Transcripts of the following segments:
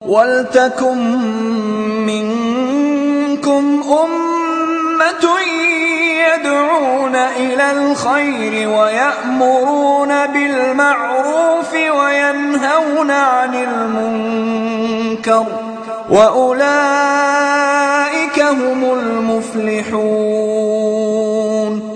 وَلْتَكُن مِّنكُمْ أُمَّةٌ يَدْعُونَ إِلَى الْخَيْرِ وَيَأْمُرُونَ بِالْمَعْرُوفِ وَيَنْهَوْنَ عَنِ الْمُنكَرِ ۚ وَأُولَٰئِكَ هُمُ الْمُفْلِحُونَ.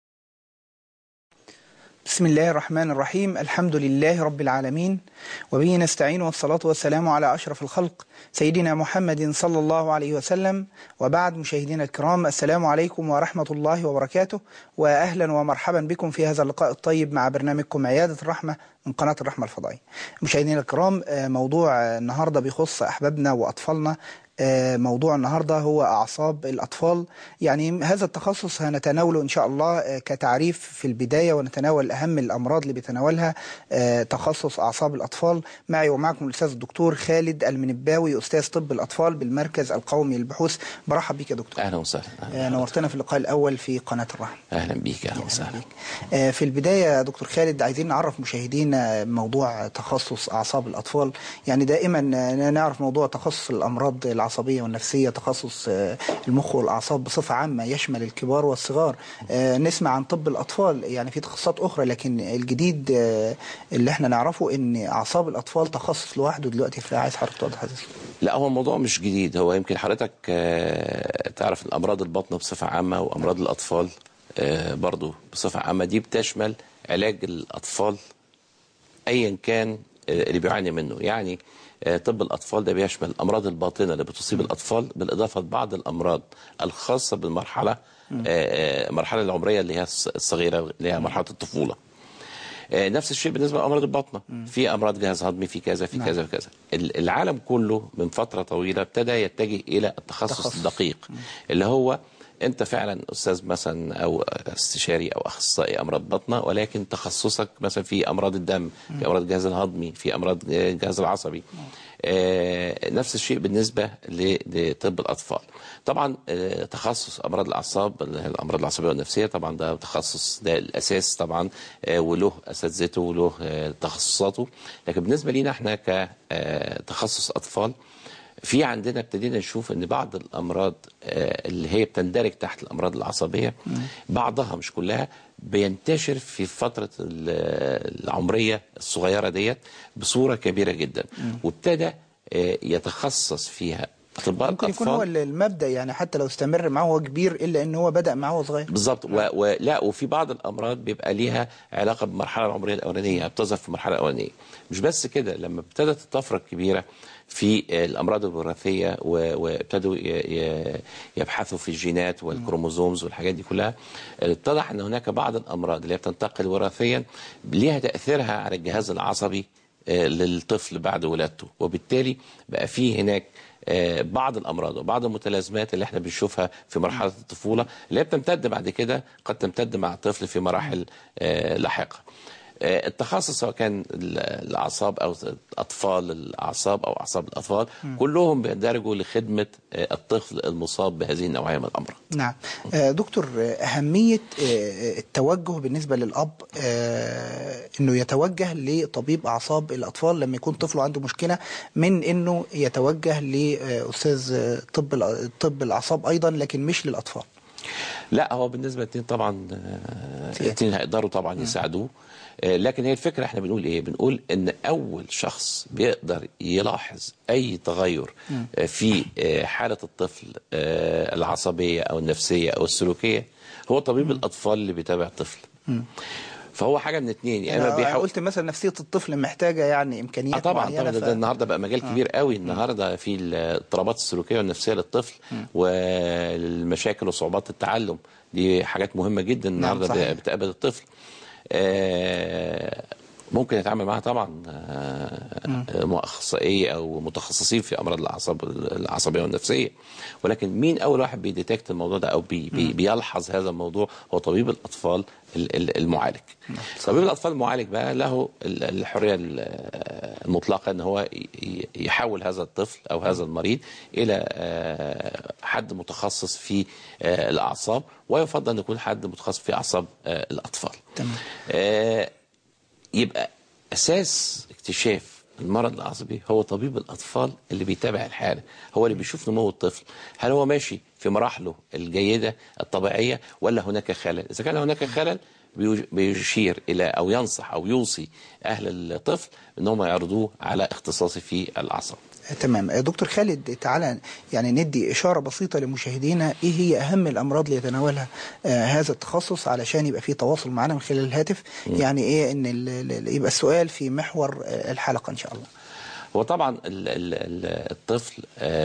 بسم الله الرحمن الرحيم. الحمد لله رب العالمين، وبه نستعين، والصلاة والسلام على أشرف الخلق سيدنا محمد صلى الله عليه وسلم. وبعد، مشاهدينا الكرام، السلام عليكم ورحمة الله وبركاته، وأهلا ومرحبا بكم في هذا اللقاء الطيب مع برنامجكم عيادة الرحمة من قناة الرحمة الفضائية. مشاهدينا الكرام، موضوع النهاردة بيخص أحبابنا وأطفالنا. موضوع النهاردة هو أعصاب الأطفال. يعني هذا التخصص هنتناوله إن شاء الله كتعريف في البداية، ونتناول أهم الأمراض اللي بيتناولها تخصص أعصاب الأطفال. معي ومعكم الأستاذ الدكتور خالد المنباوي، أستاذ طب الأطفال بالمركز القومي للبحوث. برحب بك يا دكتور. أهلا وسهلا. نورتنا في اللقاء الأول في قناة الرحمة. أهلا بك. أهلا وسهلا. في البداية يا دكتور خالد، عايزين نعرف مشاهدينا موضوع تخصص أعصاب الأطفال. يعني دائما نعرف موضوع تخصص الأمراض العصبية والنفسية، تخصص المخ والأعصاب بصفة عامة يشمل الكبار والصغار. نسمع عن طب الأطفال، يعني في تخصصات أخرى، لكن الجديد اللي احنا نعرفه إن أعصاب الأطفال تخصص لوحده دلوقتي. فعايز حضرتك توضح هذا. لا، هو الموضوع مش جديد. هو يمكن حضرتك تعرف الأمراض البطن بصفة عامة وأمراض الأطفال برضو بصفة عامة، دي بتشمل علاج الأطفال أيا كان اللي بيعاني منه. يعني طب الأطفال ده بيشمل الأمراض الباطنة اللي بتصيب الأطفال، بالإضافة لبعض الأمراض الخاصة بالمرحلة المرحلة العمرية اللي هي الصغيرة، اللي هي مرحلة الطفولة. نفس الشيء بالنسبة لأمراض البطنة، في أمراض جهاز هضمي، في كذا في كذا وكذا. العالم كله من فترة طويلة ابتدى يتجه إلى التخصص الدقيق، اللي هو أنت فعلا أستاذ مثلا أو استشاري أو أخصائي أمراض بطنة، ولكن تخصصك مثلا في أمراض الدم، في أمراض الجهاز الهضمي، في أمراض الجهاز العصبي. نفس الشيء بالنسبة لطب الأطفال. طبعا تخصص أمراض الأعصاب، الأمراض العصبية والنفسية، طبعا ده تخصص، ده الأساس طبعا، وله أساتذته وله تخصصاته. لكن بالنسبة لنا احنا كتخصص أطفال، في عندنا ابتدينا نشوف ان بعض الامراض اللي هي بتندرج تحت الامراض العصبيه، بعضها مش كلها، بينتشر في فتره العمريه الصغيره ديت بصوره كبيره جدا، وابتدى يتخصص فيها اطباء ممكن الاطفال. يكون هو المبدا، يعني حتى لو استمر معه هو كبير، الا ان هو بدا معه صغير. بالظبط. ولا وفي بعض الامراض بيبقى ليها علاقه بالمرحله العمريه الاولانيه، بتظهر في المرحله الاولانيه. مش بس كده، لما ابتدت الطفره الكبيره في الامراض الوراثيه وابتدوا يبحثوا في الجينات والكروموزومز والحاجات دي كلها، اتضح ان هناك بعض الامراض اللي بتنتقل وراثيا ليها تاثيرها على الجهاز العصبي للطفل بعد ولادته، وبالتالي بقى في هناك بعض الامراض وبعض المتلازمات اللي احنا بنشوفها في مرحله الطفوله، اللي هي بتمتد بعد كده، قد تمتد مع الطفل في مراحل لاحقه. التخصص سواء كان الاعصاب او اطفال الاعصاب او اعصاب الاطفال، كلهم بيندرجوا لخدمه الطفل المصاب بهذه النوعيه من الامراض. نعم. دكتور، اهميه التوجه بالنسبه للاب، انه يتوجه لطبيب اعصاب الاطفال لما يكون طفله عنده مشكله، من انه يتوجه لاستاذ طب الاعصاب ايضا، لكن مش للاطفال. لا، هو بالنسبه للاثنين طبعا الاثنين هيقدروا طبعا يساعدوه. لكن هي الفكرة احنا بنقول ايه؟ بنقول ان اول شخص بيقدر يلاحظ اي تغير في حالة الطفل العصبية او النفسية او السلوكية هو طبيب الاطفال اللي بيتابع الطفل. فهو حاجة من اتنين، يا اما قلت مثلا نفسية الطفل محتاجة يعني امكانيات طبعا معينة. ده النهارده بقى مجال كبير قوي النهارده في الاضطرابات السلوكية والنفسية للطفل، والمشاكل وصعوبات التعلم، دي حاجات مهمة جدا النهارده بتقابل الطفل. ممكن يتعامل معها طبعا اخصائيه او متخصصين في امراض الاعصاب العصبيه والنفسيه، ولكن مين اول واحد بيديتكت الموضوع ده او بيلحظ هذا الموضوع؟ هو طبيب الاطفال المعالج. طبيب الاطفال المعالج بقى له الحريه المطلقه ان هو يحول هذا الطفل او هذا المريض الى حد متخصص في الاعصاب، ويفضل ان يكون حد متخصص في اعصاب الاطفال. تمام. يبقى اساس اكتشاف المرض العصبي هو طبيب الأطفال اللي بيتابع الحالة، هو اللي بيشوف نمو الطفل، هل هو ماشي في مراحله الجيدة الطبيعية ولا هناك خلل. إذا كان هناك خلل بيشير إلى أو ينصح أو يوصي أهل الطفل أنهم يعرضوه على اختصاصي في الأعصاب. تمام. دكتور خالد، تعالى يعني ندي إشارة بسيطة لمشاهدينا إيه هي أهم الأمراض اللي يتناولها هذا التخصص علشان يبقى في تواصل معنا من خلال الهاتف. يعني إيه إن يبقى السؤال في محور الحلقة إن شاء الله. هو طبعا الطفل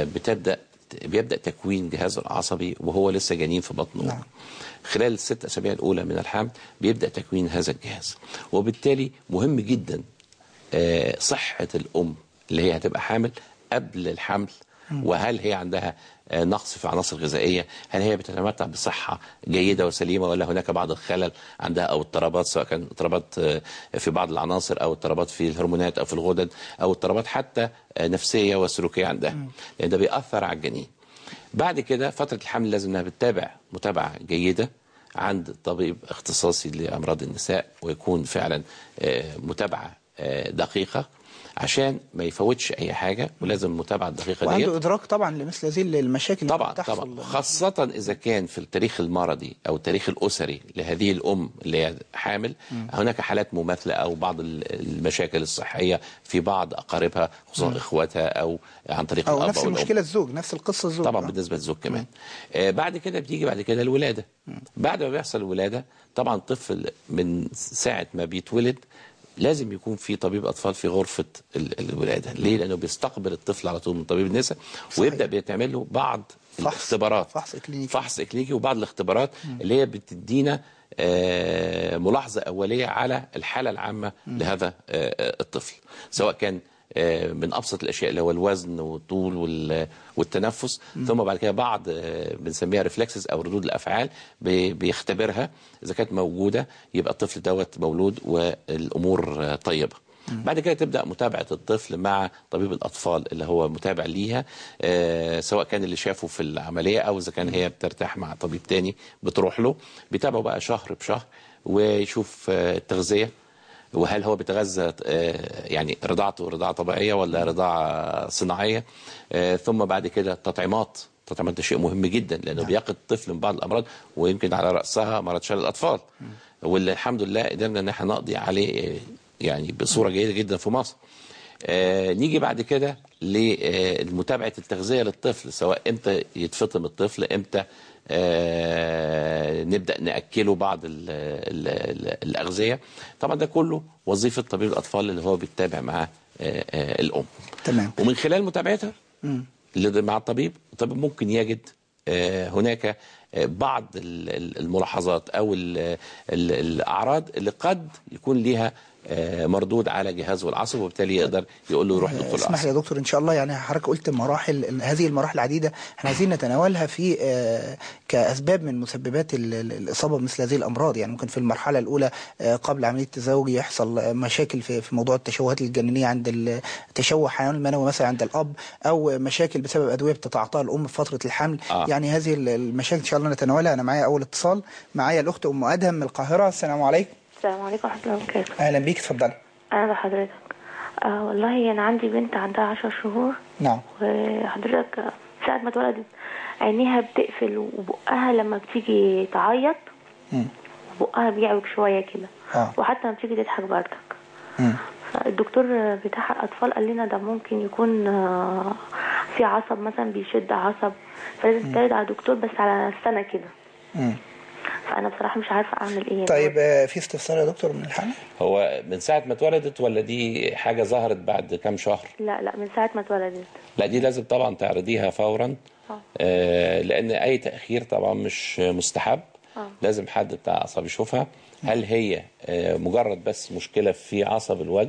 بيبدأ تكوين جهازه العصبي وهو لسه جنين في بطن أمه. خلال ال6 أسابيع الأولى من الحمل بيبدأ تكوين هذا الجهاز، وبالتالي مهم جدا صحة الأم اللي هي هتبقى حامل قبل الحمل، وهل هي عندها نقص في عناصر غذائية، هل هي بتتمتع بصحة جيدة وسليمة ولا هناك بعض الخلل عندها أو اضطرابات، سواء كان اضطرابات في بعض العناصر أو اضطرابات في الهرمونات أو في الغدد أو اضطرابات حتى نفسية وسلوكية عندها، لأن ده بيأثر على الجنين. بعد كده فترة الحمل لازم انها بتتابع متابعة جيدة عند طبيب اختصاصي لأمراض النساء، ويكون فعلا متابعة دقيقة عشان ما يفوتش أي حاجة، ولازم المتابعة الدقيقة دي وعنده إدراك طبعا لمثل هذه المشاكل طبعا اللي بتحصل. طبعا، خاصة إذا كان في التاريخ المرضي أو التاريخ الأسري لهذه الأم اللي هي حامل هناك حالات مماثلة أو بعض المشاكل الصحية في بعض أقاربها، خصوصا إخواتها أو عن طريق أو الأب نفس أو الأم. المشكلة الزوج، نفس القصة الزوج طبعا بالنسبة للزوج كمان. بعد كده بتيجي الولادة. بعد ما بيحصل الولادة طبعا الطفل من ساعة ما بيتولد لازم يكون في طبيب أطفال في غرفة الولادة. ليه؟ لأنه بيستقبل الطفل على طول من طبيب النساء، ويبدأ بيتعمل له بعض الاختبارات، فحص إكلينيكي وبعض الاختبارات اللي هي بتدينا ملاحظة أولية على الحالة العامة لهذا الطفل، سواء كان من أبسط الأشياء اللي هو الوزن والطول والتنفس، ثم بعد كده بعض بنسميها ريفلكسز أو ردود الأفعال بيختبرها، إذا كانت موجودة يبقى الطفل دوت مولود والأمور طيبة. بعد كده تبدأ متابعة الطفل مع طبيب الأطفال اللي هو متابع ليها، سواء كان اللي شافه في العملية أو إذا كان هي بترتاح مع طبيب تاني بتروح له، بيتابعه بقى شهر بشهر ويشوف التغذية، وهل هو بيتغذى يعني رضاعته رضاعة طبيعية ولا رضاعة صناعية. ثم بعد كده التطعيمات ده شيء مهم جدا، لأنه بيقي الطفل من بعض الأمراض، ويمكن على رأسها مرض شلل الأطفال، واللي الحمد لله قدرنا ان احنا نقضي عليه يعني بصورة جيدة جدا في مصر. نيجي بعد كده لمتابعة التغذية للطفل، سواء امتى يتفطم الطفل، امتى نبدأ نأكله بعض الأغذية. طبعا ده كله وظيفة طبيب الأطفال اللي هو بيتابع مع الأم. تمام. ومن خلال متابعتها مع الطبيب ممكن يجد هناك بعض الملاحظات أو الأعراض اللي قد يكون لها مردود على جهازه العصبي، وبالتالي يقدر يقول له يروح لدكتور العصب. اسمح لي يا دكتور، ان شاء الله يعني حضرتك قلت مراحل، هذه المراحل العديده احنا عايزين نتناولها في كاسباب من مسببات الاصابه بمثل هذه الامراض. يعني ممكن في المرحله الاولى قبل عمليه التزاوج يحصل مشاكل في موضوع التشوهات الجنينيه عند التشوه حيوان المنوي مثلا عند الاب، او مشاكل بسبب ادويه بتتعاطاها الام في فتره الحمل. يعني هذه المشاكل ان شاء الله نتناولها. انا معايا اول اتصال، معايا الاخت ام ادهم من القاهره. السلام عليكم. السلام عليكم ورحمة الله وبركاته. اهلا بيك، اتفضلي. اهلا بحضرتك. والله انا عندي بنت عندها 10 شهور. نعم. وحضرتك ساعة ما اتولدت عينيها بتقفل، وبقها لما بتيجي تعيط بقها بيعوج شوية كده. وحتى لما بتيجي تضحك بردك. الدكتور بتاع الأطفال قال لنا ده ممكن يكون في عصب مثلا بيشد عصب، فلازم ترجع على الدكتور بس على سنة كده. فأنا بصراحة مش عارفة أعمل إيه. طيب في استفسار يا دكتور من الحمل؟ هو من ساعة ما اتولدت ولا دي حاجة ظهرت بعد كام شهر؟ لا من ساعة ما اتولدت. لا دي لازم طبعا تعرضيها فورا. لأن أي تأخير طبعا مش مستحب. لازم حد بتاع أعصاب يشوفها هل هي مجرد بس مشكلة في عصب الوجه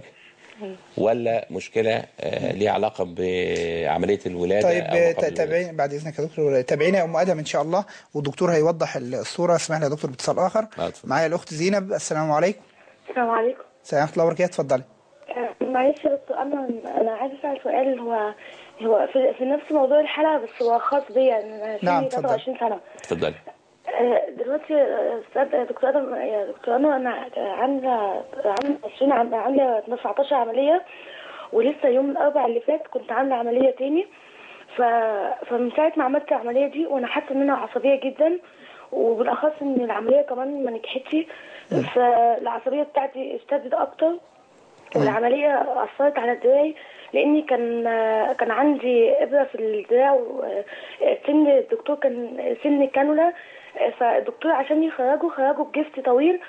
ولا مشكلة ليها علاقة بعملية الولادة. طيب تابعين بعد إذنك يا دكتور، تابعينا يا أم أدهم إن شاء الله، والدكتور هيوضح الصورة. اسمح لي يا دكتور باتصال آخر. معايا الأخت زينب. السلام عليكم. السلام عليكم. السلام ورحمة الله وبركاته. اتفضلي. معلش يا دكتور، أنا عايزة أسأل سؤال. هو في نفس موضوع الحلقة بس هو خاص بيا. أنا سني 23 سنة. اتفضلي. دلوقتي يا دكتور أنا عاملة 19 عملية، ولسه يوم الاربعاء اللي فات كنت عامله عمليه تاني. فمن ساعه ما عملت العمليه دي وانا حاسه ان انا عصبيه جدا، وبالاخص ان العمليه كمان ما نجحتش، فالعصبيه بتاعتي اشتدت اكتر، والعمليه اثرت على دراعي لاني كان عندي ابره في الدراع، سن الدكتور كان سن كانولا، فالدكتور عشان خرجوا بجفت طويل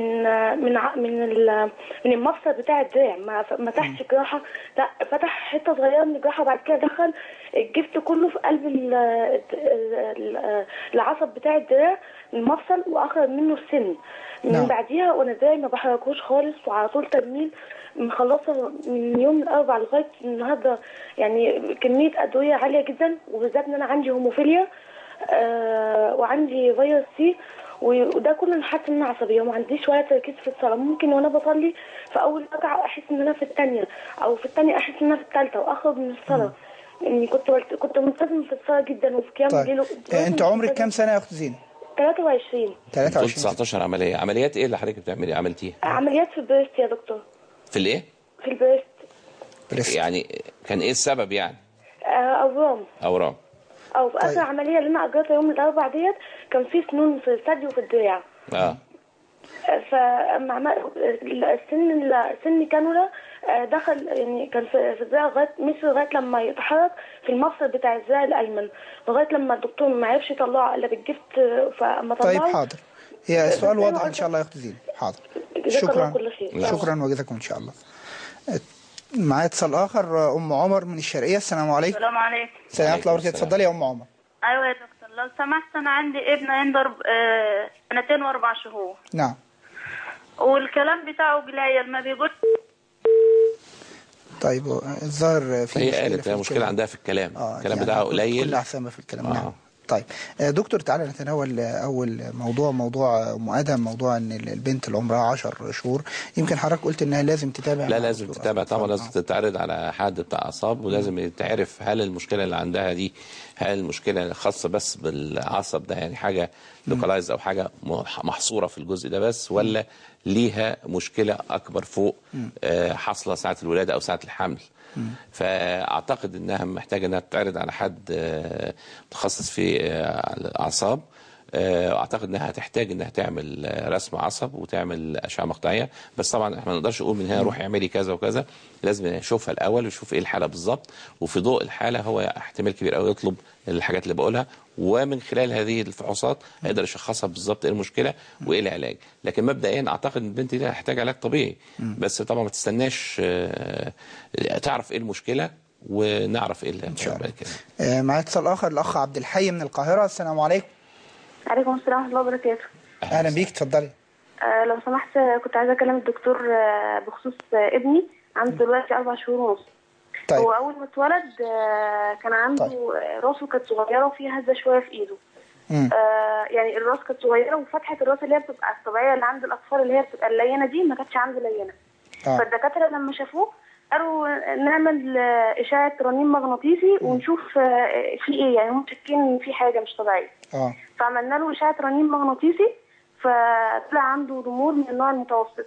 من المفصل بتاع الدراع، ما فتحش جراحه، لا فتح حته صغيره من الجراحه، وبعد كده دخل الجفت كله في قلب العصب بتاع الدراع المفصل، واخرج منه السن. من بعديها وانا دراعي ما بحركوش خالص، وعلى طول تجميل، مخلصه من يوم الاربعاء لغايه النهارده يعني كميه ادويه عاليه جدا، وبالذات ان انا عندي هيموفيليا وعندي فيروس سي، وده كله انا حاسه ان انا عصبيه وما عنديش ولا تركيز في الصلاه. ممكن وانا بصلي في اول ركعه احس ان انا في الثانيه، او في الثانيه احس ان انا في الثالثه، واخرج من الصلاه. يعني كنت ملتزمه في الصلاه جدا وفي قيام الليل. انت عمرك كام سنه يا اخت زينب؟ 23. 19 عمليات ايه اللي حضرتك بتعملي عملتيها؟ عمليات في البريست يا دكتور. في الايه؟ في البريست. يعني كان ايه السبب يعني؟ اورام. او في اخر عمليه اللي انا اجرتها يوم الاربعاء ديت كان في سنون في الثدي وفي الدراع. فمع سن كانولا دخل، يعني كان في الدراع لغايه لما يتحرك في المفصل بتاع الذراع الايمن، لغايه لما الدكتور ما عرفش يطلعه الا بالجفت، فاما طلعه. طيب حاضر، هي السؤال واضح ان شاء الله يا اخت زينب. حاضر، شكرا وجزاكم ان شاء الله. معايا اتصال اخر، ام عمر من الشرقيه. السلام عليكم. السلام عليكم. السلام ورحمه الله وبركاته. اتفضلي يا ام عمر. ايوه يا دكتور، لو سمحت انا عندي ابن عنده 2 و4 شهور. نعم. والكلام بتاعه قليل، ما بيقول. طيب الظاهر في هي قالت مشكله عندها في الكلام. الكلام بتاعه قليل، كل احسن في الكلام. نعم. طيب دكتور، تعالى نتناول أول موضوع أم آدم، موضوع أن البنت اللي عمرها 10 شهور، يمكن حضرتك قلت أنها لازم تتابع. لا لازم تتابع طبعا، لازم تتعرض على حد بتاع أعصاب، ولازم تعرف هل المشكلة اللي عندها دي هل المشكلة خاصة بس بالعصب ده، يعني حاجة لوكالايز أو حاجة محصورة في الجزء ده بس، ولا ليها مشكلة أكبر فوق حاصلة ساعة الولادة أو ساعة الحمل. فأعتقد أنها محتاجة أنها تتعرض على حد متخصص في الأعصاب. أعتقد أنها هتحتاج أنها تعمل رسم عصب وتعمل أشعة مقطعية، بس طبعا احنا ما نقدرش نقول من هنا روحي اعملي كذا وكذا، لازم نشوفها الأول ونشوف إيه الحالة بالظبط، وفي ضوء الحالة هو احتمال كبير قوي يطلب الحاجات اللي بقولها، ومن خلال هذه الفحوصات هيقدر يشخصها بالظبط ايه المشكله وايه العلاج. لكن مبدئيا اعتقد ان البنت دي هتحتاج علاج طبيعي، بس طبعا ما تستناش تعرف ايه المشكله ونعرف ايه اللي هنعمل كده. معايا اتصال اخر، الاخ عبد الحي من القاهره. السلام عليكم. وعليكم السلام ورحمه الله وبركاته. اهلا بيك، اتفضلي. لو سمحت كنت عايزه اكلم الدكتور بخصوص ابني، عنده دلوقتي 4 شهور ونص. طيب. هو اول ما اتولد كان عنده راسه كانت صغيره وفيها هزه شويه في ايده. يعني الراس كانت صغيره، وفتحه الراس اللي هي بتبقى الطبيعيه اللي عند الاطفال اللي هي بتبقى اللينه دي ما كانتش عنده لينه. فالدكاتره لما شافوه قالوا نعمل اشعه رنين مغناطيسي ونشوف في ايه، يعني هم شاكين ان في حاجه مش طبيعيه. فعملنا له اشعه رنين مغناطيسي، فطلع عنده ضمور من النوع المتوسط.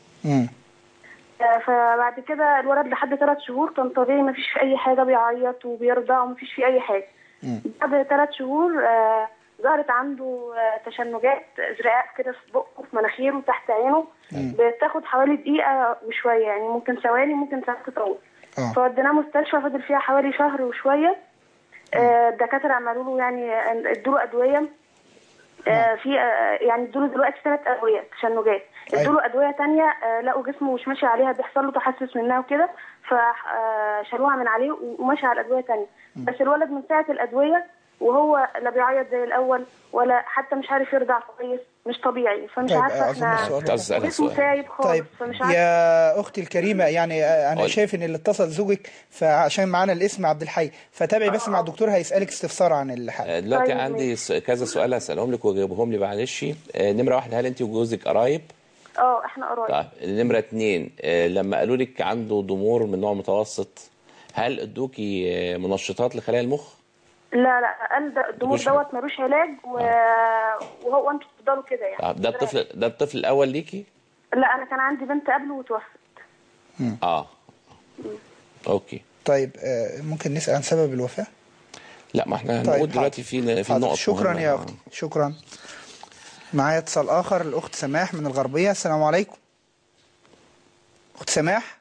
فبعد كده الولد لحد 3 شهور كان طبيعي، ما فيش في اي حاجه، بيعيط وبيرضع وما فيش في اي حاجه. بعد 3 شهور ظهرت عنده تشنجات زرقاء كده في بقه وفي مناخيره وتحت عينه، بتاخد حوالي دقيقه وشويه، يعني ممكن ثواني ممكن ساعات تطول. فوديناه مستشفى، فضل فيها حوالي شهر وشويه. الدكاتره عملوا له يعني ادوا له ادويه، في يعني ادوا له دلوقتي 3 ادويه تشنجات، ادوا له ادويه ثانيه لقوا جسمه مش ماشي عليها، بيحصل له تحسس منها وكده، فشالوها من عليه وماشي على الادويه ثانيه. بس الولد من ساعه الادويه وهو لا بيعيط زي الاول ولا حتى مش عارف يرضع كويس، مش طبيعي. فمش عارفه احنا جسمه سايب خالص. طيب يا اختي الكريمه، يعني انا شايف ان اللي اتصل زوجك، فعشان معانا الاسم عبد الحي، فتابعي بس مع الدكتور هيسالك استفسار عن الحاله. دلوقتي عندي كذا سؤال هسالهم لك وجاوبهم لي معلش. نمره 1، هل انت وجوزك قرايب؟ احنا قرايب. طيب نمره 2، لما قالوا لك عنده ضمور من نوع متوسط، هل ادوكي منشطات لخلايا المخ؟ لا قال الضمور دوت ملوش علاج، وهو انتوا تفضلوا كده يعني. ده الطفل الاول ليكي؟ لا انا كان عندي بنت قبله وتوفت. اوكي. طيب ممكن نسال عن سبب الوفاه؟ لا، ما احنا هنقول دلوقتي في نقط شكرا مهمة. يا اختي، شكرا. معايا اتصال اخر، الاخت سماح من الغربيه. السلام عليكم اخت سماح.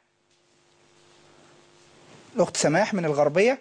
الاخت سماح من الغربيه.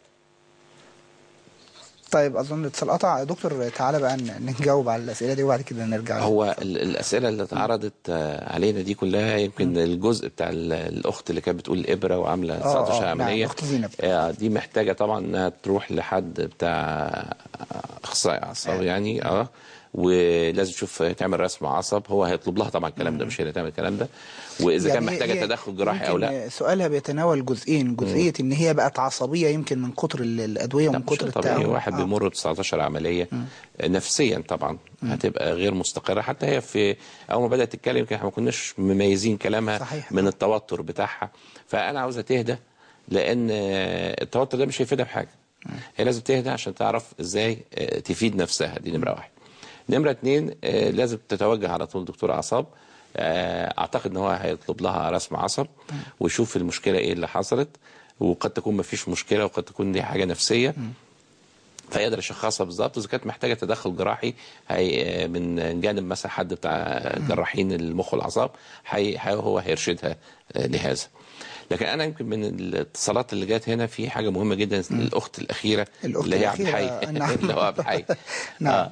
طيب اظن الاتصال قطع. دكتور تعالى بقى نجاوب على الاسئله دي وبعد كده نرجع. هو الاسئله اللي اتعرضت علينا دي كلها يمكن الجزء بتاع الاخت اللي كانت بتقول الابره وعامله 19 عمليه. نعم، اخت زينب. دي محتاجه طبعا انها تروح لحد بتاع اخصائي اعصاب يعني ولازم تشوف تعمل رسم عصب. هو هيطلب لها طبعا الكلام ده، مش هي اللي تعمل الكلام ده. واذا يعني كان محتاجه تدخل جراحي او لا. سؤالها بيتناول جزئين، جزئيه ان هي بقت عصبيه يمكن من كتر الادويه ومن كتر التعب. واحد بيمر ب 19 عمليه نفسيا طبعا هتبقى غير مستقره. حتى هي في اول ما بدات تتكلم احنا ما كناش مميزين كلامها صحيح. من التوتر بتاعها. فانا عاوزها تهدى، لان التوتر ده مش هيفيدها بحاجه. هي لازم تهدى عشان تعرف ازاي تفيد نفسها. دي نمره واحد. نمرة 2 لازم تتوجه على طول دكتور أعصاب. أعتقد إن هو هيطلب لها رسم عصب ويشوف المشكلة إيه اللي حصلت، وقد تكون ما فيش مشكلة وقد تكون دي حاجة نفسية فيقدر يشخصها بالظبط. إذا كانت محتاجة تدخل جراحي من جانب مثلا حد بتاع جراحين المخ والأعصاب هو هيرشدها لهذا. لكن أنا يمكن من الاتصالات اللي جات هنا في حاجة مهمة جدا. الأخت الأخيرة اللي هي عبد الحي اللي هو عبد الحي. نعم.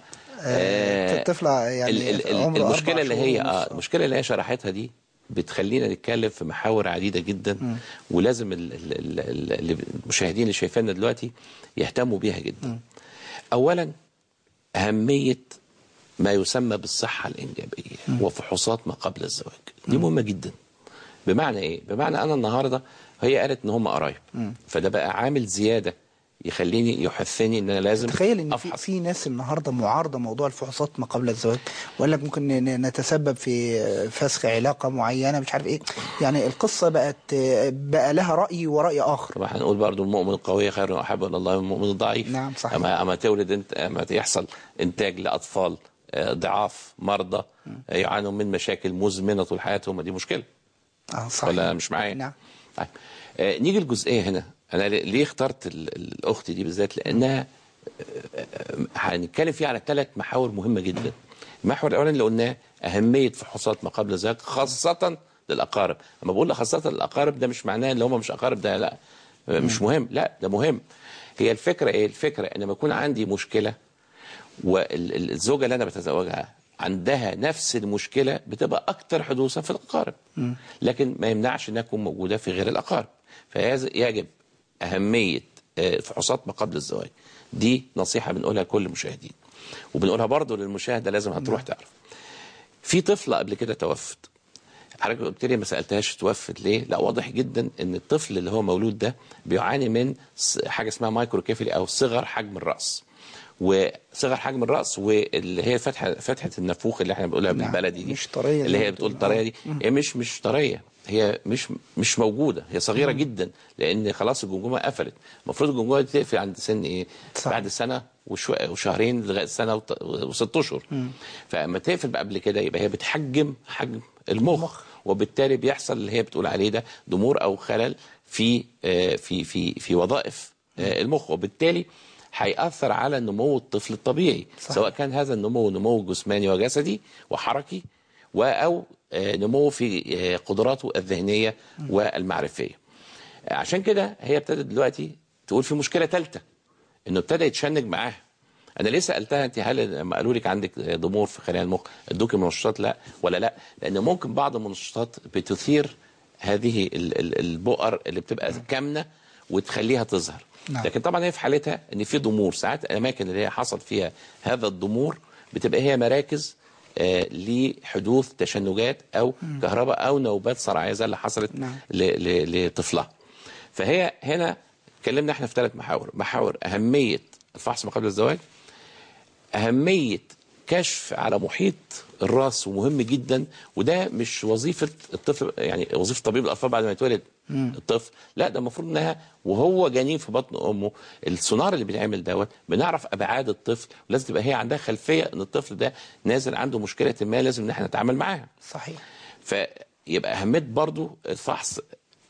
طفلة يعني المشكلة اللي هي شرحتها دي بتخلينا نتكلم في محاور عديدة جدا ولازم المشاهدين اللي شايفيننا دلوقتي يهتموا بيها جدا. أولا أهمية ما يسمى بالصحة الإنجابية وفحوصات ما قبل الزواج. دي مهمة جدا. بمعنى إيه؟ بمعنى أنا النهاردة هي قالت إن هم قرايب، فده بقى عامل زيادة يخليني يحثني ان انا لازم تخيل ان في ناس النهارده معارضه موضوع الفحوصات ما قبل الزواج، ولا ممكن نتسبب في فسخ علاقه معينه مش عارف ايه. يعني القصه بقى لها راي وراي اخر. طبعا هنقول برضو المؤمن القوي خير واحب الى الله من المؤمن الضعيف. نعم صحيح. اما تولد انت، اما يحصل انتاج لاطفال ضعاف مرضى يعانوا من مشاكل مزمنه طول حياتهم، دي مشكله. صحيح. ولا مش معايا؟ نعم. طيب نيجي الجزئيه هنا. أنا ليه اخترت الأخت دي بالذات؟ لأنها هنتكلم فيها على 3 محاور مهمة جدا. المحور الأولاني اللي قلناه أهمية فحوصات ما قبل الزواج خاصة للأقارب. لما بقول خاصة للأقارب ده مش معناه اللي هم مش أقارب ده لا مش مهم، لا ده مهم. هي الفكرة إيه؟ الفكرة إن لما يكون عندي مشكلة والزوجة اللي أنا بتزوجها عندها نفس المشكلة بتبقى أكثر حدوثا في الأقارب، لكن ما يمنعش أنها تكون موجودة في غير الأقارب. فيجب أهمية فحوصات ما قبل الزواج. دي نصيحة بنقولها لكل المشاهدين، وبنقولها برضو للمشاهدة لازم هتروح تعرف. في طفلة قبل كده توفت. حضرتك قلت لي ما سألتهاش توفت ليه؟ لا، واضح جدا ان الطفل اللي هو مولود ده بيعاني من حاجة اسمها مايكروكيفالي او صغر حجم الرأس. وصغر حجم الرأس واللي هي فتحة النافوخ اللي احنا بنقولها بالبلدي دي، مش طرية اللي هي بتقول طرية دي، هي مش طرية، هي مش موجودة، هي صغيرة جدا لأن خلاص الجمجمة قفلت. المفروض الجمجمة دي تقفل عند سن إيه؟ بعد سنة وشهرين لغاية سنة و6 أشهر. فأما تقفل بقى قبل كده يبقى هي بتحجم حجم المخ، وبالتالي بيحصل اللي هي بتقول عليه ده ضمور أو خلل في وظائف المخ، وبالتالي هيأثر على نمو الطفل الطبيعي. صحيح. سواء كان هذا النمو نمو جسماني وجسدي وحركي أو نمو في قدراته الذهنية والمعرفية. عشان كده هي ابتدت دلوقتي تقول في مشكلة ثالثة، انه ابتدى يتشنج معاها. انا ليه سالتها انت هل لما قالوا لك عندك ضمور في خلايا المخ ادوكي منشطات لا ولا لا؟ لان ممكن بعض المنشطات بتثير هذه البؤر اللي بتبقى كامنه وتخليها تظهر. نعم. لكن طبعا هي في حالتها ان في ضمور. ساعات الاماكن اللي هي حصل فيها هذا الضمور بتبقى هي مراكز لحدوث تشنجات او كهرباء او نوبات صرعيه زي اللي حصلت لطفلها. فهي هنا اتكلمنا احنا في 3 محاور. اهميه الفحص ما قبل الزواج، اهميه كشف على محيط الراس ومهم جدا، وده مش وظيفه الطفل، يعني وظيفه طبيب الاطفال بعد ما يتولد الطفل، لا ده المفروض انها وهو جنين في بطن امه السونار اللي بيتعمل دوت بنعرف ابعاد الطفل، ولازم تبقى هي عندها خلفيه ان الطفل ده نازل عنده مشكله ما لازم ان احنا نتعامل معاها. صحيح. فيبقى اهميه برضو الفحص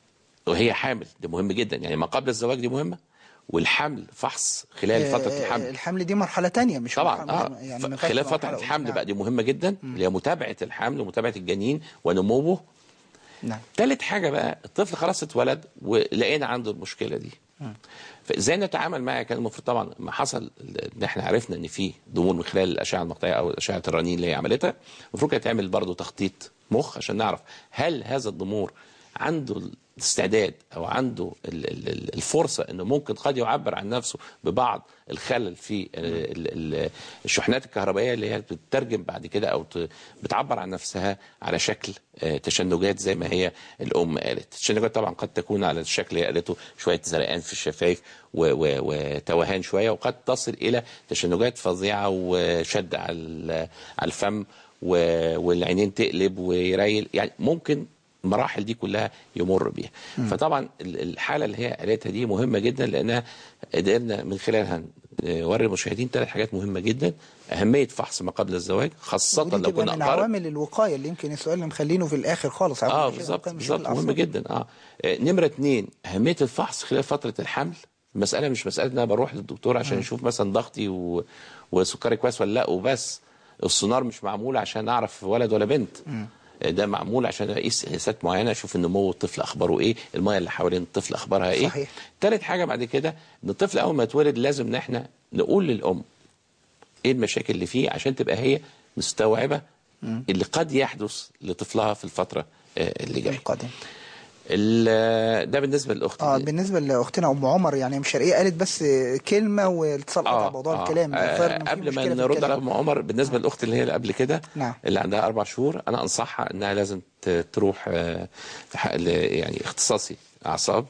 وهي حامل، ده مهم جدا، يعني ما قبل الزواج دي مهمه، والحمل فحص خلال فتره الحمل. الحمل دي مرحله تانية مش طبعا يعني خلال فتره الحمل نعم. بقى دي مهمه جدا، اللي هي متابعه الحمل ومتابعه الجنين ونموه. نعم. ثالث حاجه بقى، الطفل خلاص اتولد ولقينا عنده المشكله دي، فازاي نتعامل معاه؟ كان المفروض طبعا ما حصل ان احنا عرفنا ان في ضمور من خلال الاشعه المقطعيه او اشعه الرنين اللي هي عملتها، المفروض كانت تعمل برضه تخطيط مخ عشان نعرف هل هذا الضمور عنده الاستعداد او عنده الفرصه انه ممكن قد يعبر عن نفسه ببعض الخلل في الشحنات الكهربائيه اللي هي بتترجم بعد كده او بتعبر عن نفسها على شكل تشنجات زي ما هي الام قالت. التشنجات طبعا قد تكون على الشكل اللي هي قالته، شويه زرقان في الشفايف وتوهان شويه، وقد تصل الى تشنجات فظيعه وشد على الفم والعينين تقلب ويريل، يعني ممكن المراحل دي كلها يمر بيها. فطبعا الحاله اللي هي قالتها دي مهمه جدا، لانها قدرنا من خلالها نوري المشاهدين 3 حاجات مهمه جدا: اهميه فحص ما قبل الزواج، خاصه لو كنا من عوامل الوقايه اللي يمكن السؤال اللي مخلينه في الاخر خالص. بالظبط مهم جدا. نمره 2 اهميه الفحص خلال فتره الحمل. المساله مش مساله ان انا بروح للدكتور عشان يشوف مثلا ضغطي وسكري كويس ولا لا وبس. السونار مش معمول عشان اعرف ولد ولا بنت، ده معمول عشان اقيس قياسات معينه، اشوف نمو الطفل اخباره ايه، الميه اللي حوالين الطفل اخبارها ايه. صحيح. ثالث حاجه بعد كده، ان الطفل اول ما يتولد لازم ان احنا نقول للام ايه المشاكل اللي فيه عشان تبقى هي مستوعبه اللي قد يحدث لطفلها في الفتره اللي جايه القادمه. ده بالنسبه لاختي. بالنسبه لاختنا ام عمر، يعني مش شرقيه قالت بس كلمه واتصال قطع موضوع الكلام. قبل ما نرد على ام عمر، بالنسبه للاخت اللي هي اللي قبل كده، نعم. اللي عندها 4 شهور، انا انصحها انها لازم تروح يعني اختصاصي اعصاب،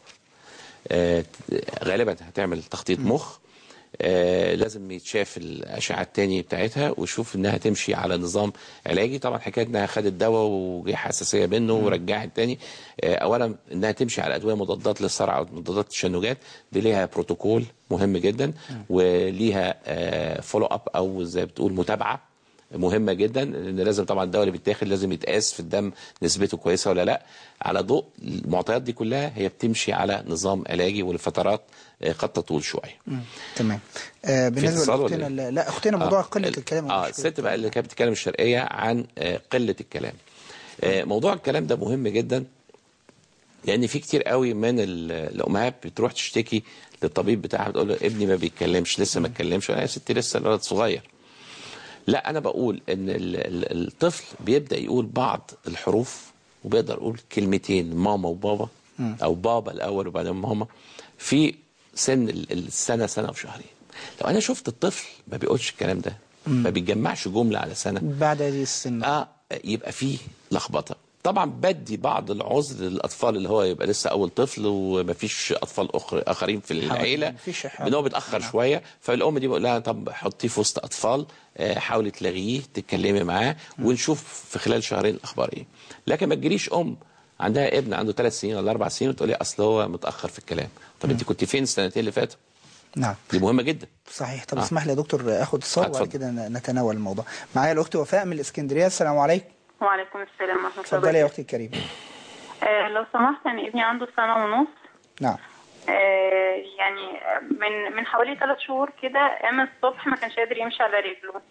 غالبا هتعمل تخطيط مخ، لازم يتشاف الاشعه الثانيه بتاعتها ويشوف انها تمشي على نظام علاجي. طبعا حكايه انها خدت دواء وجي حساسيه منه ورجعت تاني، اولا انها تمشي على ادويه مضادات للصرع او مضادات التشنجات، دي ليها بروتوكول مهم جدا وليها فولو اب او زي بتقول متابعه مهمه جدا، لان لازم طبعا الدواء اللي بيتاخد لازم يتقاس في الدم نسبته كويسه ولا لا. على ضوء المعطيات دي كلها هي بتمشي على نظام علاجي ولفترات قد تطول شويه. تمام. بالنسبه لاختنا، لا اختنا موضوع قله الكلام. الست بقى اللي كانت بتتكلم الشرقيه عن قله الكلام. موضوع الكلام ده مهم جدا، لان في كتير قوي من الامهات بتروح تشتكي للطبيب بتاعها، بتقول له ابني ما بيتكلمش، لسه ما اتكلمش. يا ستي لسه الولد صغير. لا، انا بقول ان الطفل بيبدا يقول بعض الحروف وبيقدر يقول كلمتين، ماما وبابا، او بابا الاول وبعدين ماما، في سن السنه، سنه وشهرين. لو انا شفت الطفل ما بيقولش الكلام ده، ما بيتجمعش جمله على سنه بعد هذه السن، يبقى فيه لخبطه. طبعا بدي بعض العذر للاطفال اللي هو يبقى لسه اول طفل ومفيش اطفال اخرين في العيله، ان هو بيتاخر شويه، فالام دي بقول لها طب حطيه في وسط اطفال، حاولي تلاغيه، تتكلمي معاه ونشوف في خلال شهرين الاخبار ايه. لكن ما تجريش ام عندها ابن عنده 3 سنين ولا 4 سنين وتقولي اصل هو متاخر في الكلام. طب انت كنت فين السنتين اللي فاتوا؟ نعم، دي مهمه جدا. صحيح. طب اسمح لي يا دكتور اخد اتصال وبعد كده نتناول الموضوع. معايا الاخت وفاء من الاسكندريه. السلام عليكم. وعليكم السلام ورحمه الله. اتفضلي يا اختي الكريمه. لو سمحت، يعني ابني عنده 1.5 سنة. نعم. يعني من حوالي 3 شهور كده قام الصبح ما كانش قادر يمشي على رجله.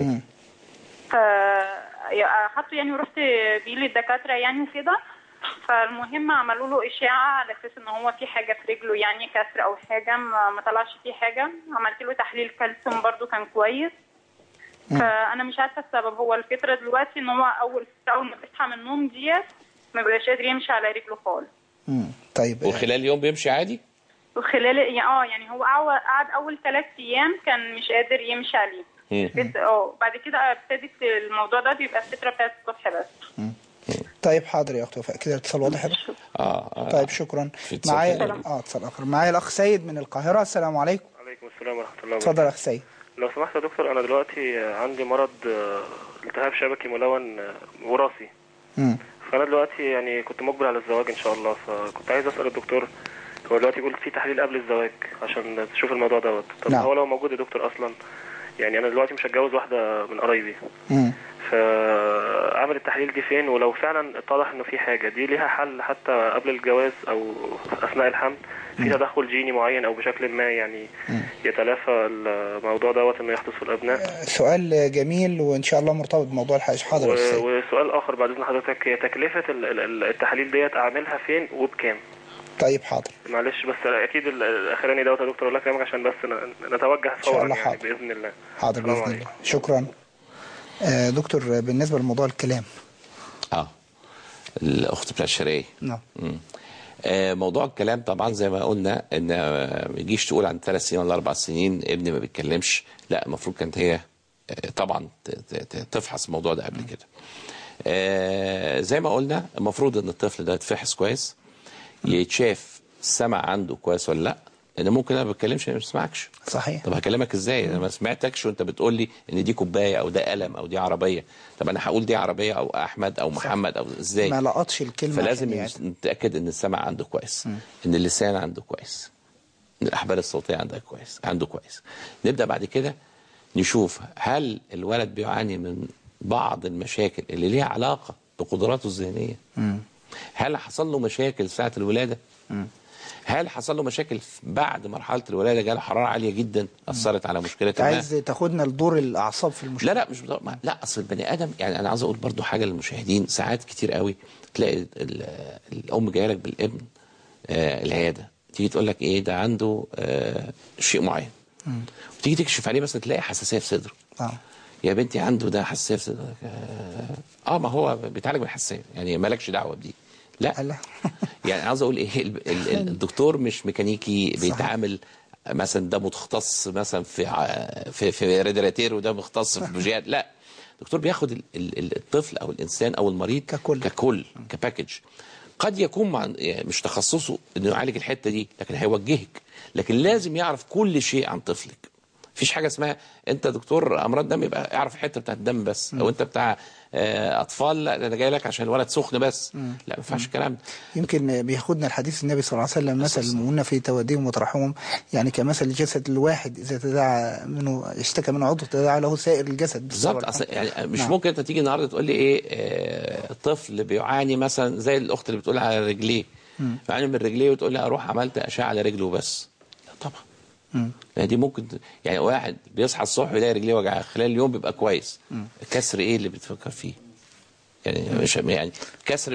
فاخدته يعني ورحت بيه للدكاتره يعني وكده. فالمهم عملوا له اشاعه على اساس ان هو في حاجه في رجله، يعني كسر او حاجه، ما طلعش فيه حاجه. عملت له تحليل كالسيوم برده كان كويس. فانا مش عارفه السبب. هو الفكره دلوقتي ان هو اول ما بيصحى من النوم ديت ما بيبقاش قادر يمشي على رجله خالص. طيب وخلال اليوم بيمشي عادي؟ وخلال يعني هو قعد اول 3 ايام كان مش قادر يمشي عليه. بعد كده ابتدت الموضوع ده بيبقى الفتره بتاعت الصبح بس. طيب حاضر يا اخت وفاء، كده الاتصال واضح يا دكتور؟ طيب شكرا. معايا اتصال اخر، معايا الاخ سيد من القاهره. السلام عليكم. وعليكم السلام ورحمه الله وبركاته. اتفضل يا اخ سيد. لو سمحت يا دكتور، انا دلوقتي عندي مرض التهاب شبكي ملون وراثي. فانا دلوقتي يعني كنت مقبل على الزواج ان شاء الله، فكنت عايز اسال الدكتور. هو دلوقتي بيقول في تحليل قبل الزواج عشان تشوف الموضوع دوت. طب هو لو موجود يا دكتور اصلا يعني انا دلوقتي مش هتجوز واحده من قرايبي، فاعمل التحليل دي فين؟ ولو فعلا اتضح انه في حاجه دي ليها حل حتى قبل الجواز او اثناء الحمل، في تدخل جيني معين او بشكل ما يعني يتلافى الموضوع دوت انه يحدث في الابناء؟ سؤال جميل وان شاء الله مرتبط بموضوع الحقيقة. حاضر. وسؤال اخر بعد اذن حضرتك، هي تكلفه التحاليل ديت اعملها فين وبكام؟ طيب حاضر. معلش بس اكيد الاخراني دوت يا دكتور الله يكرمك عشان بس نتوجه فورا يعني باذن الله. حاضر باذن الله. شكرا. دكتور بالنسبه لموضوع الكلام الاخت بتاعت الشرقيه. نعم. موضوع الكلام طبعا زي ما قلنا ان ما يجيش تقول عن 3 سنين ولا 4 سنين ابني ما بيتكلمش، لا المفروض كانت هي طبعا تفحص الموضوع ده قبل كده. زي ما قلنا المفروض ان الطفل ده يتفحص كويس، يتشاف السمع عنده كويس ولا لا، لان ممكن انا ما بتكلمش ما بسمعكش. صحيح. طب هكلمك ازاي انا ما سمعتكش وانت بتقول لي ان دي كوبايه او ده قلم او دي عربيه؟ طب انا هقول دي عربيه او احمد او محمد او ازاي؟ ما لقطش الكلمه. فلازم نتاكد ان السمع عنده كويس، ان اللسان عنده كويس، ان الاحبال الصوتيه عنده كويس. نبدا بعد كده نشوف هل الولد بيعاني من بعض المشاكل اللي ليها علاقه بقدراته الذهنيه. هل حصل له مشاكل ساعه الولاده؟ هل حصل له مشاكل بعد مرحله الولاده، جاله حراره عاليه جدا اثرت على مشكله ما؟ عايز تاخدنا لدور الاعصاب في المشكله؟ لا مش لا اصل البني ادم يعني انا عاوز اقول برضو حاجه للمشاهدين، ساعات كتير قوي تلاقي الام جايه لك بالابن العياده، تيجي تقول لك ايه ده عنده شيء معين، وتيجي تكشف عليه مثلا تلاقي حساسيه في صدره. يا بنتي عنده ده حساسيه في صدرك. ما هو بيتعالج من الحساسيه، يعني مالكش دعوه بدي. لا يعني عاوز اقول ايه، الدكتور مش ميكانيكي بيتعامل مثلا ده متخصص مثلا في رادياتير وده مختص في بوجيات. لا، الدكتور بياخد الطفل او الانسان او المريض ككل كباكج. قد يكون يعني مش تخصصه انه يعالج الحته دي، لكن هيوجهك، لكن لازم يعرف كل شيء عن طفلك. مفيش حاجه اسمها انت دكتور امراض دم يبقى اعرف الحته بتاعت الدم بس، او انت بتاع اطفال لا انا جاي لك عشان الولد سخن بس. لا ما ينفعش الكلام ده. يمكن بياخدنا الحديث النبي صلى الله عليه وسلم مثل المؤمنين في توديهم وترحمهم، يعني كمثل الجسد الواحد اذا تداعى منه اشتكى منه عضو تداعى له سائر الجسد بالظبط. يعني مش ممكن انت تيجي النهارده تقول لي ايه طفل بيعاني مثلا زي الاخت اللي بتقول على رجليه، بيعاني من رجليه وتقول لي اروح عملت اشعه على رجله بس. لا طبعا. يعني دي ممكن يعني واحد بيصحى الصبح يلاقي رجليه وجعاه خلال اليوم بيبقى كويس. كسر ايه اللي بتفكر فيه؟ يعني مش يعني كسر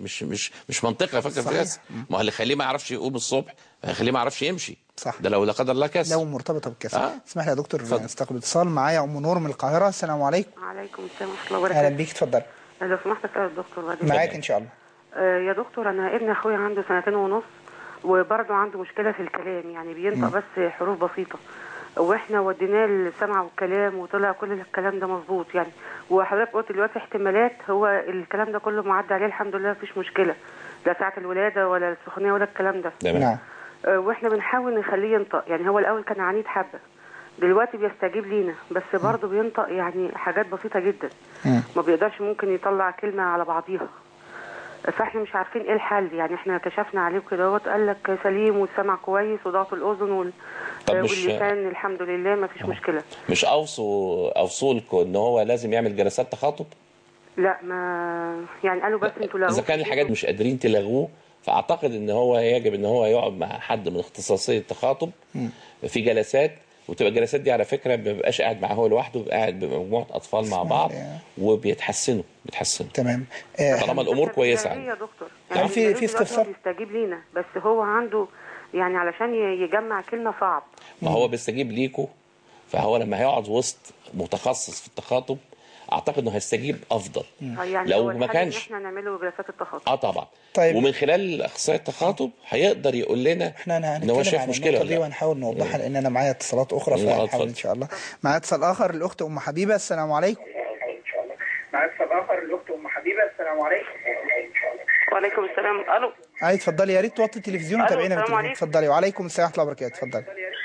مش منطقي افكر في كسر. ما هو اللي يخليه ما يعرفش يقوم الصبح هيخليه ما يعرفش يمشي. صح. ده لو لا قدر الله كسر. لو مرتبطه بالكسر. اسمح لي يا دكتور استقبل اتصال. معايا ام نور من القاهره. السلام عليكم. وعليكم السلام ورحمه الله وبركاته. اهلا بيك اتفضلي. لو سمحت اسال الدكتور بعد معاك ان شاء الله. يا دكتور انا ابن اخويا عنده 2 سنين ونص وبرضه عنده مشكله في الكلام، يعني بينطق بس حروف بسيطه، واحنا وديناه السمع والكلام وطلع كل الكلام ده مظبوط يعني. وحضرتك قلت دلوقتي احتمالات، هو الكلام ده كله معدي عليه الحمد لله مفيش مشكله، لا ساعه الولاده ولا السخونيه ولا الكلام ده. نعم. واحنا بنحاول نخليه ينطق، يعني هو الاول كان عنيد حبه، دلوقتي بيستجيب لينا بس برضه بينطق يعني حاجات بسيطه جدا. ما بيقدرش ممكن يطلع كلمه على بعضيها، فاحنا مش عارفين ايه الحل. يعني احنا كشفنا عليه كده قال لك سليم والسمع كويس وضغط الاذن واللسان الحمد لله ما فيش مشكله. مش اوصوا لكم ان هو لازم يعمل جلسات تخاطب؟ لا ما يعني قالوا بس انتوا اذا كان الحاجات مش قادرين تلغوه، فاعتقد ان هو يجب ان هو يقعد مع حد من اختصاصيه التخاطب في جلسات، وتبقى الجلسات دي على فكره ما بيبقاش قاعد معاه هو لوحده، بيبقى قاعد بمجموعه اطفال مع بعض وبيتحسنوا. تمام. طالما الامور كويسه يا دكتور يعني في استفسار بيستجيب لينا، بس هو عنده يعني علشان يجمع كلمه صعب. ما هو بيستجيب ليكوا، فهو لما هيقعد وسط متخصص في التخاطب اعتقد انه هيستجيب افضل. يعني لو ما كانش احنا نعمله جلسات التخاطب. طبعا. طيب. ومن خلال اخصائي التخاطب هيقدر يقول لنا ان هو شايف مشكله ولا لا، وهنحاول نوضحها لان انا معايا اتصالات اخرى فهنحاول ان شاء الله. معايا اتصال اخر الاخت ام حبيبه. السلام عليكم. معايا اتصال اخر الاخت ام حبيبه. السلام عليكم. وعليكم السلام. الو. اتفضلي، يا ريت توطي التلفزيون وتابعينا بالتليفون. اتفضلي. وعليكم السلام ورحمه الله وبركاته. اتفضلي.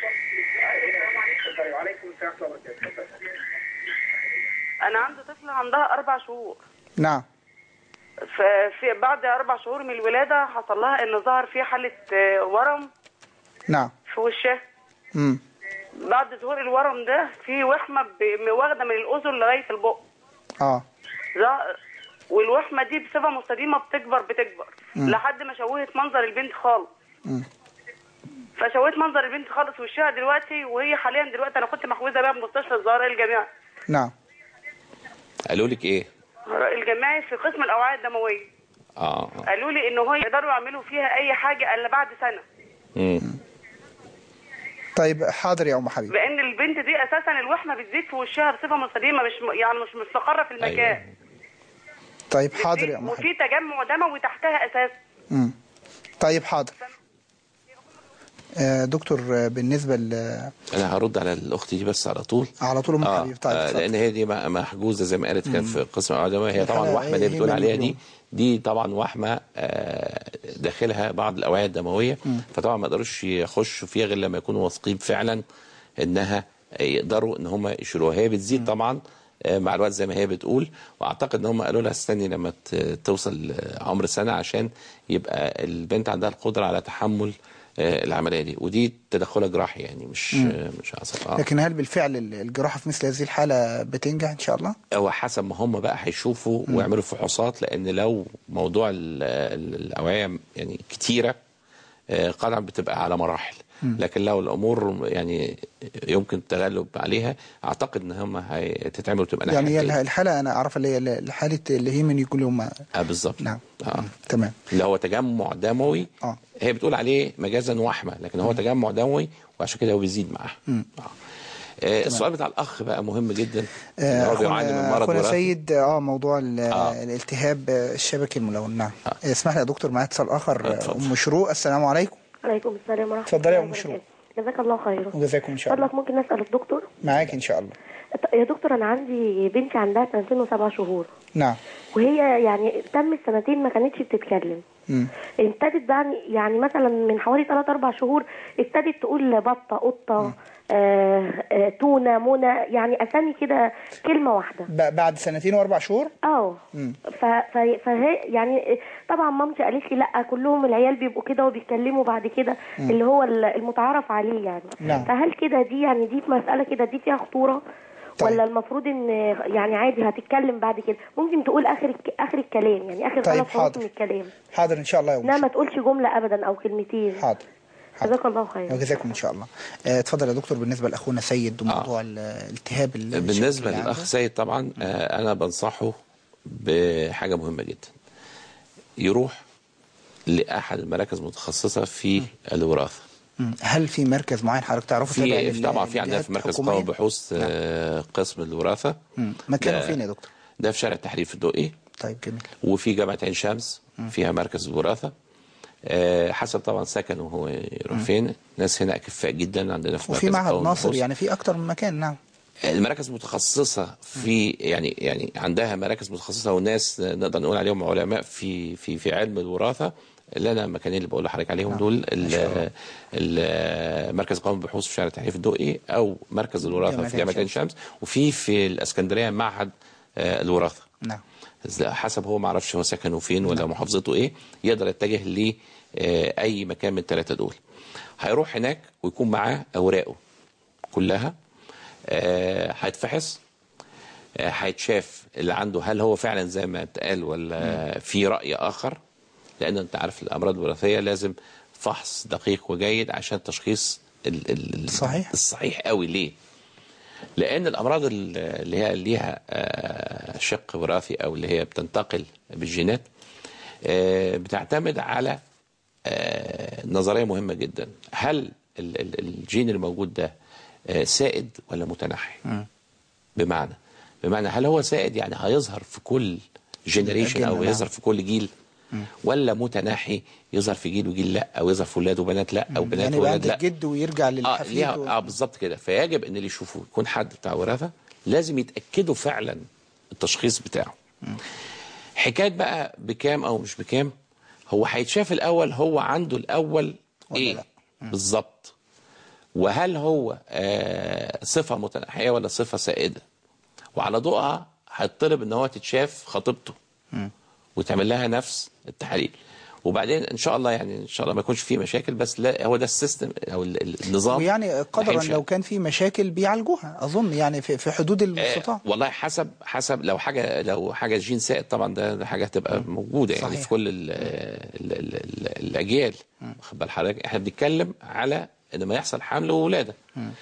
انا عندي طفله عندها 4 شهور. نعم. في بعد 4 شهور من الولاده حصل لها ان ظهر فيها حاله ورم. نعم. في وشها. بعد ظهور الورم ده في وحمه واخده من الاذن لغايه البق. والوحمه دي بصفه مستديمه بتكبر لحد ما شوهت منظر البنت خالص. فشوهت منظر البنت خالص وشها دلوقتي، وهي حاليا دلوقتي انا كنت محجوزه بقى في مستشفى الزهراء الجامعي. نعم. قالوا لك ايه؟ الجامعي في قسم الاوعيه الدمويه. قالوا لي ان هو يقدروا يعملوا فيها اي حاجه الا بعد سنه. طيب حاضر يا ام حبيب. لان البنت دي اساسا الوحمه بتزيد في وشها بصفه مستديمه، مش مستقره في المكان. أيوة. طيب حاضر يا ام حبيب. وفي تجمع دموي تحتها اساسا. طيب حاضر. دكتور بالنسبه انا هرد على الاخت دي بس على طول ام حبيب. طيب لان هي دي محجوزه زي ما قالت كان في قسم الادويه. هي طبعا وحمه اللي بتقول عليها دي طبعا وحمه داخلها بعض الاوعيه الدمويه، فطبعا ما يقدروش يخشوا فيها غير لما يكونوا واثقين فعلا انها يقدروا ان هم يشيلوها. هي بتزيد طبعا مع الوقت زي ما هي بتقول، واعتقد ان هم قالوا لها استني لما توصل عمر سنه عشان يبقى البنت عندها القدره على تحمل العمليه دي، ودي تدخلها جراحي يعني مش عصب. لكن هل بالفعل الجراحه في مثل هذه الحاله بتنجح ان شاء الله؟ هو حسب ما هم بقى هيشوفوا ويعملوا فحوصات، لان لو موضوع الاوعيه يعني كتيره قطعا بتبقى على مراحل، لكن لو الامور يعني يمكن التغلب عليها اعتقد ان هم هتتعمل وتبقى يعني هي الحاله انا اعرف اللي هي حاله الهيمنيوجلوما. بالظبط. نعم. تمام. اللي هو تجمع دموي. هي بتقول عليه مجازا وحمه، لكن هو تجمع دموي وعشان كده هو بيزيد معاها. السؤال بتاع الاخ بقى مهم جدا. هو بيعاني من مرض وراثي. سيد موضوع الالتهاب الشبكي الملون. نعم. اسمح لي يا دكتور، معايا اتصال اخر. ام شروق، السلام عليكم. وعليكم السلام ورحمه الله. اتفضلي يا ام شروق. جزاك الله خيرا. وجزاكم ان شاء الله. فضلك ممكن نسال الدكتور؟ معاك ان شاء الله. يا دكتور انا عندي بنتي عندها 2 و7 شهور. نعم. وهي يعني تم السنتين ما كانتش بتتكلم. ابتدت بقى يعني مثلا من حوالي 3-4 شهور ابتدت تقول بطه، قطه، تونه، منى، يعني اسامي كده كلمه واحده. بعد 2 و4 شهور؟ فهي يعني طبعا مامتي قالت لي لا كلهم العيال بيبقوا كده وبيتكلموا بعد كده اللي هو المتعارف عليه يعني. نعم. فهل كده دي يعني دي مساله كده دي فيها خطوره؟ طيب. ولا المفروض ان يعني عادي هتتكلم بعد كده؟ ممكن تقول اخر الكلام يعني اخر 3 حروف من الكلام. حاضر ان شاء الله يا ام. لا ما تقولش جمله ابدا او كلمتين. حاضر. جزاك الله خير. وجزاكم ان شاء الله. اتفضل يا دكتور بالنسبه لاخونا سيد وموضوع الالتهاب بالنسبه للاخ سيد طبعا انا بنصحه بحاجه مهمه جدا. يروح لاحد المراكز المتخصصه في الوراثه. هل في مركز معين حضرتك تعرفه؟ طبعا في عندنا في مركز قومي بحوث قسم الوراثه. مكانه فين يا دكتور؟ ده في شارع التحرير في الدقي. طيب جميل. وفي جامعه عين شمس فيها مركز الوراثه. حسب طبعا سكنه هو يروح فين. ناس هنا اكفاء جدا عندنا في وفي معهد ناصر يعني في اكتر من مكان. نعم. المراكز متخصصه في يعني عندها مراكز متخصصه وناس نقدر نقول عليهم علماء في علم الوراثه. اللي انا المكانين اللي بقول لحضرتك عليهم دول المركز القومي بحوث في شارع التحرير في الدقي او مركز الوراثه في جامعه عين شمس، وفي الاسكندريه معهد الوراثه. نعم. حسب هو ما عرفش هو سكنه فين ولا محافظته ايه، يقدر يتجه ل اي مكان من الثلاثه دول. هيروح هناك ويكون معاه اوراقه كلها، هيتفحص، هيتشاف اللي عنده هل هو فعلا زي ما اتقال ولا في راي اخر، لان انت عارف الامراض الوراثيه لازم فحص دقيق وجيد عشان تشخيص الصحيح قوي. ليه؟ لان الامراض اللي هي ليها شق وراثي او اللي هي بتنتقل بالجينات بتعتمد على نظريه مهمه جدا. هل الجين الموجود ده سائد ولا متنحي؟ بمعنى هل هو سائد يعني هيظهر في كل جينيريشن او يظهر في كل جيل، ولا متناحي يظهر في جيل وجيل لا، او يظهر في اولاد وبنات لا، او بنات يعني وولاد لا، يعني الجد ويرجع للحفيد بالظبط كده. فيجب ان اللي يشوفوه يكون حد بتاع وراثه، لازم يتاكدوا فعلا التشخيص بتاعه. حكايه بقى بكام او مش بكام، هو هيتشاف الاول هو عنده الاول ايه بالظبط، وهل هو صفه متناحيه ولا صفه سائده، وعلى ضوءها هيطلب ان هو تتشاف خطيبته وتعمل لها نفس التحاليل. وبعدين ان شاء الله يعني ان شاء الله ما يكونش فيه مشاكل، بس لا هو ده السيستم او النظام. ويعني قدرا لو كان في مشاكل بيعالجوها اظن يعني في حدود المستطاع. والله حسب لو حاجه جين سائد طبعا ده حاجه هتبقى موجوده يعني في كل الاجيال. واخد بال حضرتك، احنا بنتكلم على ان ما يحصل حمل وولاده.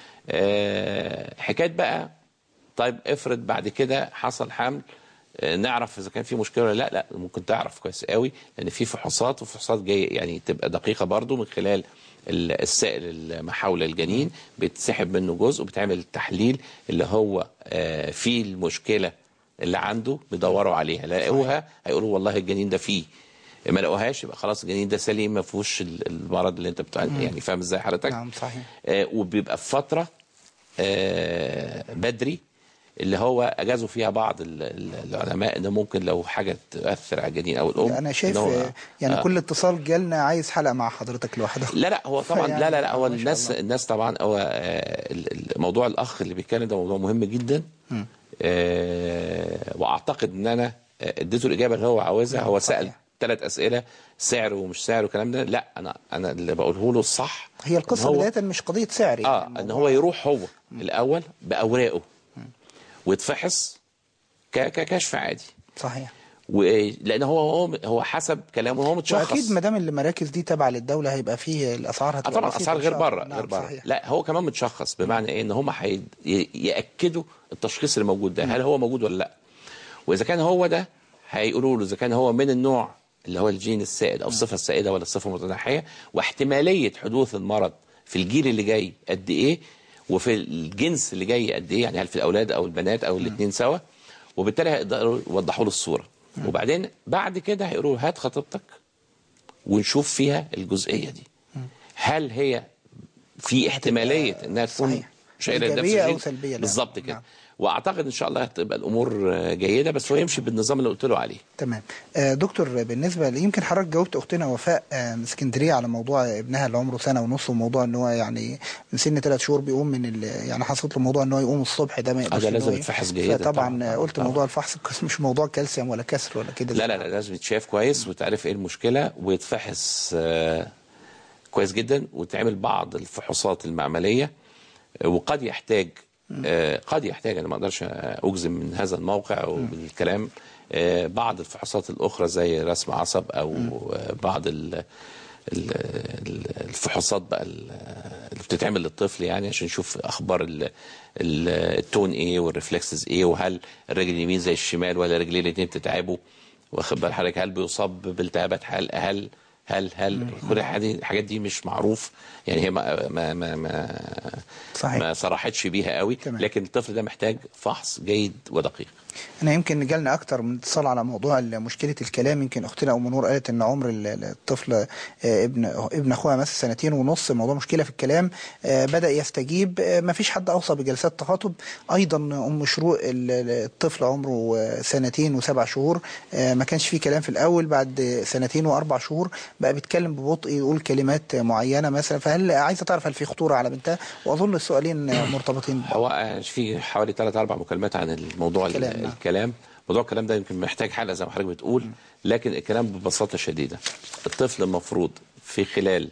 حكايه بقى طيب افرض بعد كده حصل حمل، نعرف اذا كان في مشكله ولا لا ممكن تعرف كويس قوي، لان في فحوصات وفحوصات جايه يعني تبقى دقيقه برضو من خلال السائل ما حول الجنين، بيتسحب منه جزء وبتعمل التحليل اللي هو فيه المشكله اللي عنده، بيدوروا عليها، لقوها هيقولوا والله الجنين ده فيه، ما لقوهاش يبقى خلاص الجنين ده سليم ما فيهوش المرض اللي انت يعني فاهم ازاي حضرتك؟ نعم صحيح. وبيبقى في فتره بدري اللي هو اجازوا فيها بعض العلماء ان ممكن لو حاجه تؤثر على الجنين او الام. انا شايف يعني كل اتصال جالنا عايز حلقه مع حضرتك لوحدها. لا هو طبعا يعني لا هو الناس طبعا هو موضوع الاخ اللي بيتكلم ده موضوع مهم جدا. واعتقد ان انا اديته الاجابه اللي هو عاوزها. هو سال 3 اسئله سعر ومش سعر والكلام ده، لا انا اللي بقوله له الصح. هي القصه بدايه مش قضيه سعر يعني ان هو يروح هو الاول باوراقه ويتفحص ككشف عادي. صحيح. لان هو حسب كلامه هو متشخص. واكيد ما دام المراكز دي تابعه للدوله هيبقى فيه الاسعار هتبقى طبعا اسعار غير بره. نعم صحيح. لا هو كمان متشخص، بمعنى ايه؟ ان هم ياكدوا التشخيص اللي موجود ده هل هو موجود ولا لا. واذا كان هو ده هيقولوا له اذا كان هو من النوع اللي هو الجين السائد او الصفه السائده ولا الصفه المتنحيه، واحتماليه حدوث المرض في الجيل اللي جاي قد ايه، وفي الجنس اللي جاي قد ايه، يعني هل في الاولاد او البنات او الاثنين سوا. وبالتالي هيقدروا يوضحوا له الصوره. وبعدين بعد كده هيقولوا هات خطيبتك ونشوف فيها الجزئيه دي، هل هي في احتماليه انها تكون شايله نفس الجين او سلبيه بالظبط كده. نعم. واعتقد ان شاء الله هتبقى الامور جيده، بس هو يمشي بالنظام اللي قلت له عليه. تمام. دكتور، بالنسبه يمكن حضرتك جاوبت اختنا وفاء من اسكندريه على موضوع ابنها اللي عمره 1.5 سنة، وموضوع ان هو يعني من سن 3 شهور بيقوم من يعني حصلت له موضوع ان هو يقوم الصبح ده ما يقدرش. ده لازم يتفحص جيدا. طبعا قلت موضوع الفحص مش موضوع كالسيوم ولا كسر ولا كده. لا لازم يتشاف كويس وتعرف ايه المشكله ويتفحص كويس جدا، وتعمل بعض الفحوصات المعمليه. وقد يحتاج انا ما اقدرش اجزم من هذا الموقع او بالكلام بعض الفحوصات الاخرى زي رسم عصب او بعض الفحوصات بقى اللي بتتعمل للطفل، يعني عشان نشوف اخبار التون ايه والريفلكسز ايه، وهل الرجل اليمين زي الشمال ولا رجلين الاثنين بتتعبوا، واخد بال حضرتك، هل بيصاب بالتهابات، هل كل الحاجات دي مش معروف، يعني هي ما صرحتش بيها قوي. لكن الطفل ده محتاج فحص جيد ودقيق. انا يمكن جالنا اكتر من اتصال على موضوع مشكله الكلام. يمكن اختنا ام نور قالت ان عمر الطفل ابن اخوها مثلا 2.5 سنين، موضوع مشكله في الكلام، بدا يستجيب. ما فيش حد اوصى بجلسات تخاطب. ايضا ام شروق الطفل عمره 2 و7 شهور، ما كانش فيه كلام في الاول، بعد 2 و4 شهور بقى بيتكلم ببطء، يقول كلمات معينه مثلا. فهل عايزه تعرف هل في خطوره على بنتها؟ واظن السؤالين مرتبطين. هو في حوالي 3-4 مكالمات عن الموضوع الكلام. موضوع الكلام ده يمكن محتاج حلقه زي ما حضرتك بتقول، لكن الكلام ببساطه شديده الطفل المفروض في خلال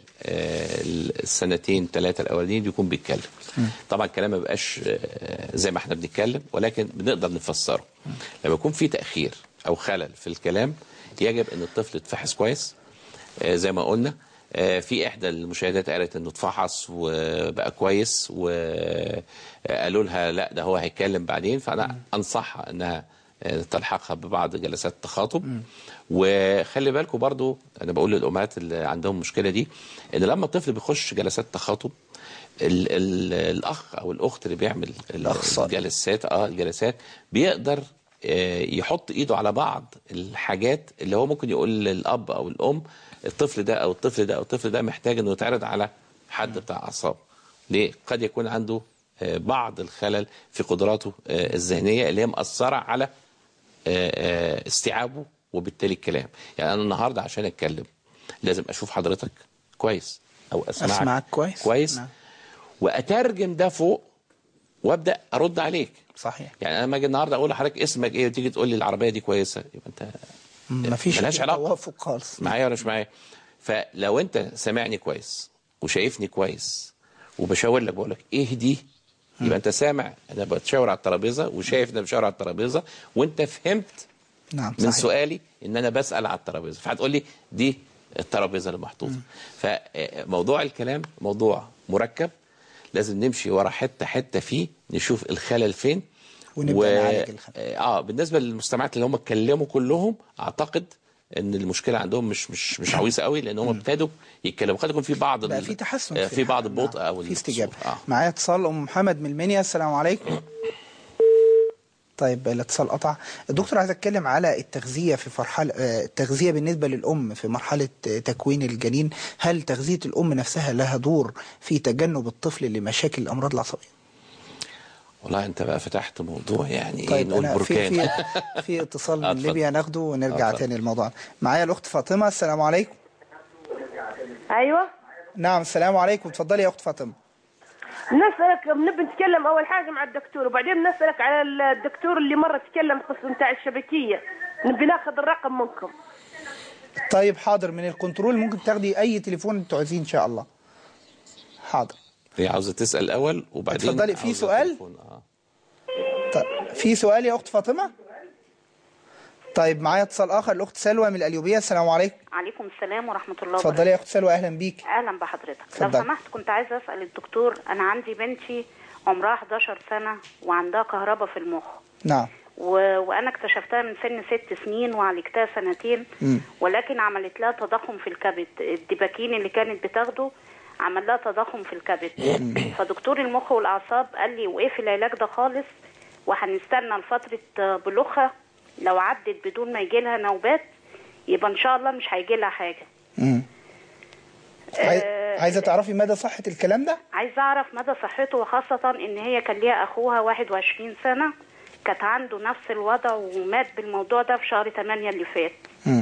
2-3 الاولانيين يكون بيتكلم. طبعا الكلام ما بيبقاش زي ما احنا بنتكلم، ولكن بنقدر نفسره. لما يكون في تاخير او خلل في الكلام يجب ان الطفل يتفحص كويس زي ما قلنا. في احدى المشاهدات قالت انه اتفحص وبقى كويس، وقالوا لها لا ده هو هيتكلم بعدين. فانا انصحها انها تلحقها ببعض جلسات التخاطب. وخلي بالكم برضو، انا بقول للامهات اللي عندهم المشكله دي، ان لما الطفل بيخش جلسات تخاطب الاخ او الاخت اللي بيعمل الجلسات بيقدر يحط ايده على بعض الحاجات اللي هو ممكن يقول للاب او الام الطفل ده او الطفل ده او الطفل ده محتاج انه يتعرض على حد بتاع اعصاب. ليه؟ قد يكون عنده بعض الخلل في قدراته الذهنيه اللي هي مأثره على استيعابه وبالتالي الكلام. يعني انا النهارده عشان اتكلم لازم اشوف حضرتك كويس او اسمعك كويس نعم. واترجم ده فوق وابدا ارد عليك. صحيح. يعني انا لما اجي النهارده اقول لحضرتك اسمك ايه وتيجي تقول لي العربيه دي كويسه، يبقى انت مفيش توافق خالص معايا ولا مش معايا. فلو انت سامعني كويس وشايفني كويس وبشاور لك بقول لك ايه دي، يبقى انت سامع انا بتشاور على الترابيزه وشايف ان انا بشاور على الترابيزه، وانت فهمت نعم من سؤالي ان انا بسال على الترابيزه، فهتقول لي دي الترابيزه اللي محطوطه. فموضوع الكلام موضوع مركب، لازم نمشي ورا حته حته فيه نشوف الخلل فين ونبدا نعالج الخلل. بالنسبه للمستمعات اللي هم اتكلموا كلهم، اعتقد ان المشكله عندهم مش عويصه قوي، لان هم ابتدوا يتكلموا. قد يكون في بعض بقى في تحسن في بعض البطء او في استجابه. معايا اتصال ام محمد من المنيا. السلام عليكم. طيب الاتصال قطع. الدكتور عايز اتكلم على التغذيه في مرحله التغذيه بالنسبه للام في مرحله تكوين الجنين. هل تغذيه الام نفسها لها دور في تجنب الطفل لمشاكل الامراض العصبيه؟ والله انت بقى فتحت موضوع يعني طيب نقول بركان. في اتصال من ليبيا ناخده ونرجع تاني للموضوع. معايا الاخت فاطمه. السلام عليكم. ايوه نعم السلام عليكم. اتفضلي يا اخت فاطمه. نسألك بنبي نتكلم أول حاجة مع الدكتور، وبعدين نسألك على الدكتور اللي مرة تكلم قصة بتاع الشبكية، نبي ناخذ الرقم منكم. طيب حاضر، من الكنترول ممكن تاخدي أي تليفون أنتوا عايزين إن شاء الله. حاضر. هي عاوزة تسأل الأول وبعدين اتفضلي. في سؤال؟ طيب في سؤال يا أخت فاطمة؟ طيب معايا اتصال آخر، الأخت سلوى من القليوبية. السلام عليكم. عليكم السلام ورحمة الله وبركاته. اتفضلي يا أخت سلوى، أهلا بيك. أهلا بحضرتك. لو سمحت كنت عايزة أسأل الدكتور، أنا عندي بنتي عمرها 11 سنة وعندها كهرباء في المخ. نعم. وأنا اكتشفتها من سن 6 سنين وعالجتها 2 سنين، ولكن عملت لها تضخم في الكبد. الديباكين اللي كانت بتاخده عمل لها تضخم في الكبد. فدكتور المخ والأعصاب قال لي وقف العلاج ده خالص، وهنستنى لفترة بلوغها، لو عدت بدون ما يجي لها نوبات يبقى ان شاء الله مش هيجي لها حاجه. عايزه تعرفي مدى صحه الكلام ده؟ عايزه اعرف مدى صحته، وخاصه ان هي كان ليها اخوها 21 سنه كانت عنده نفس الوضع ومات بالموضوع ده في شهر 8 اللي فات.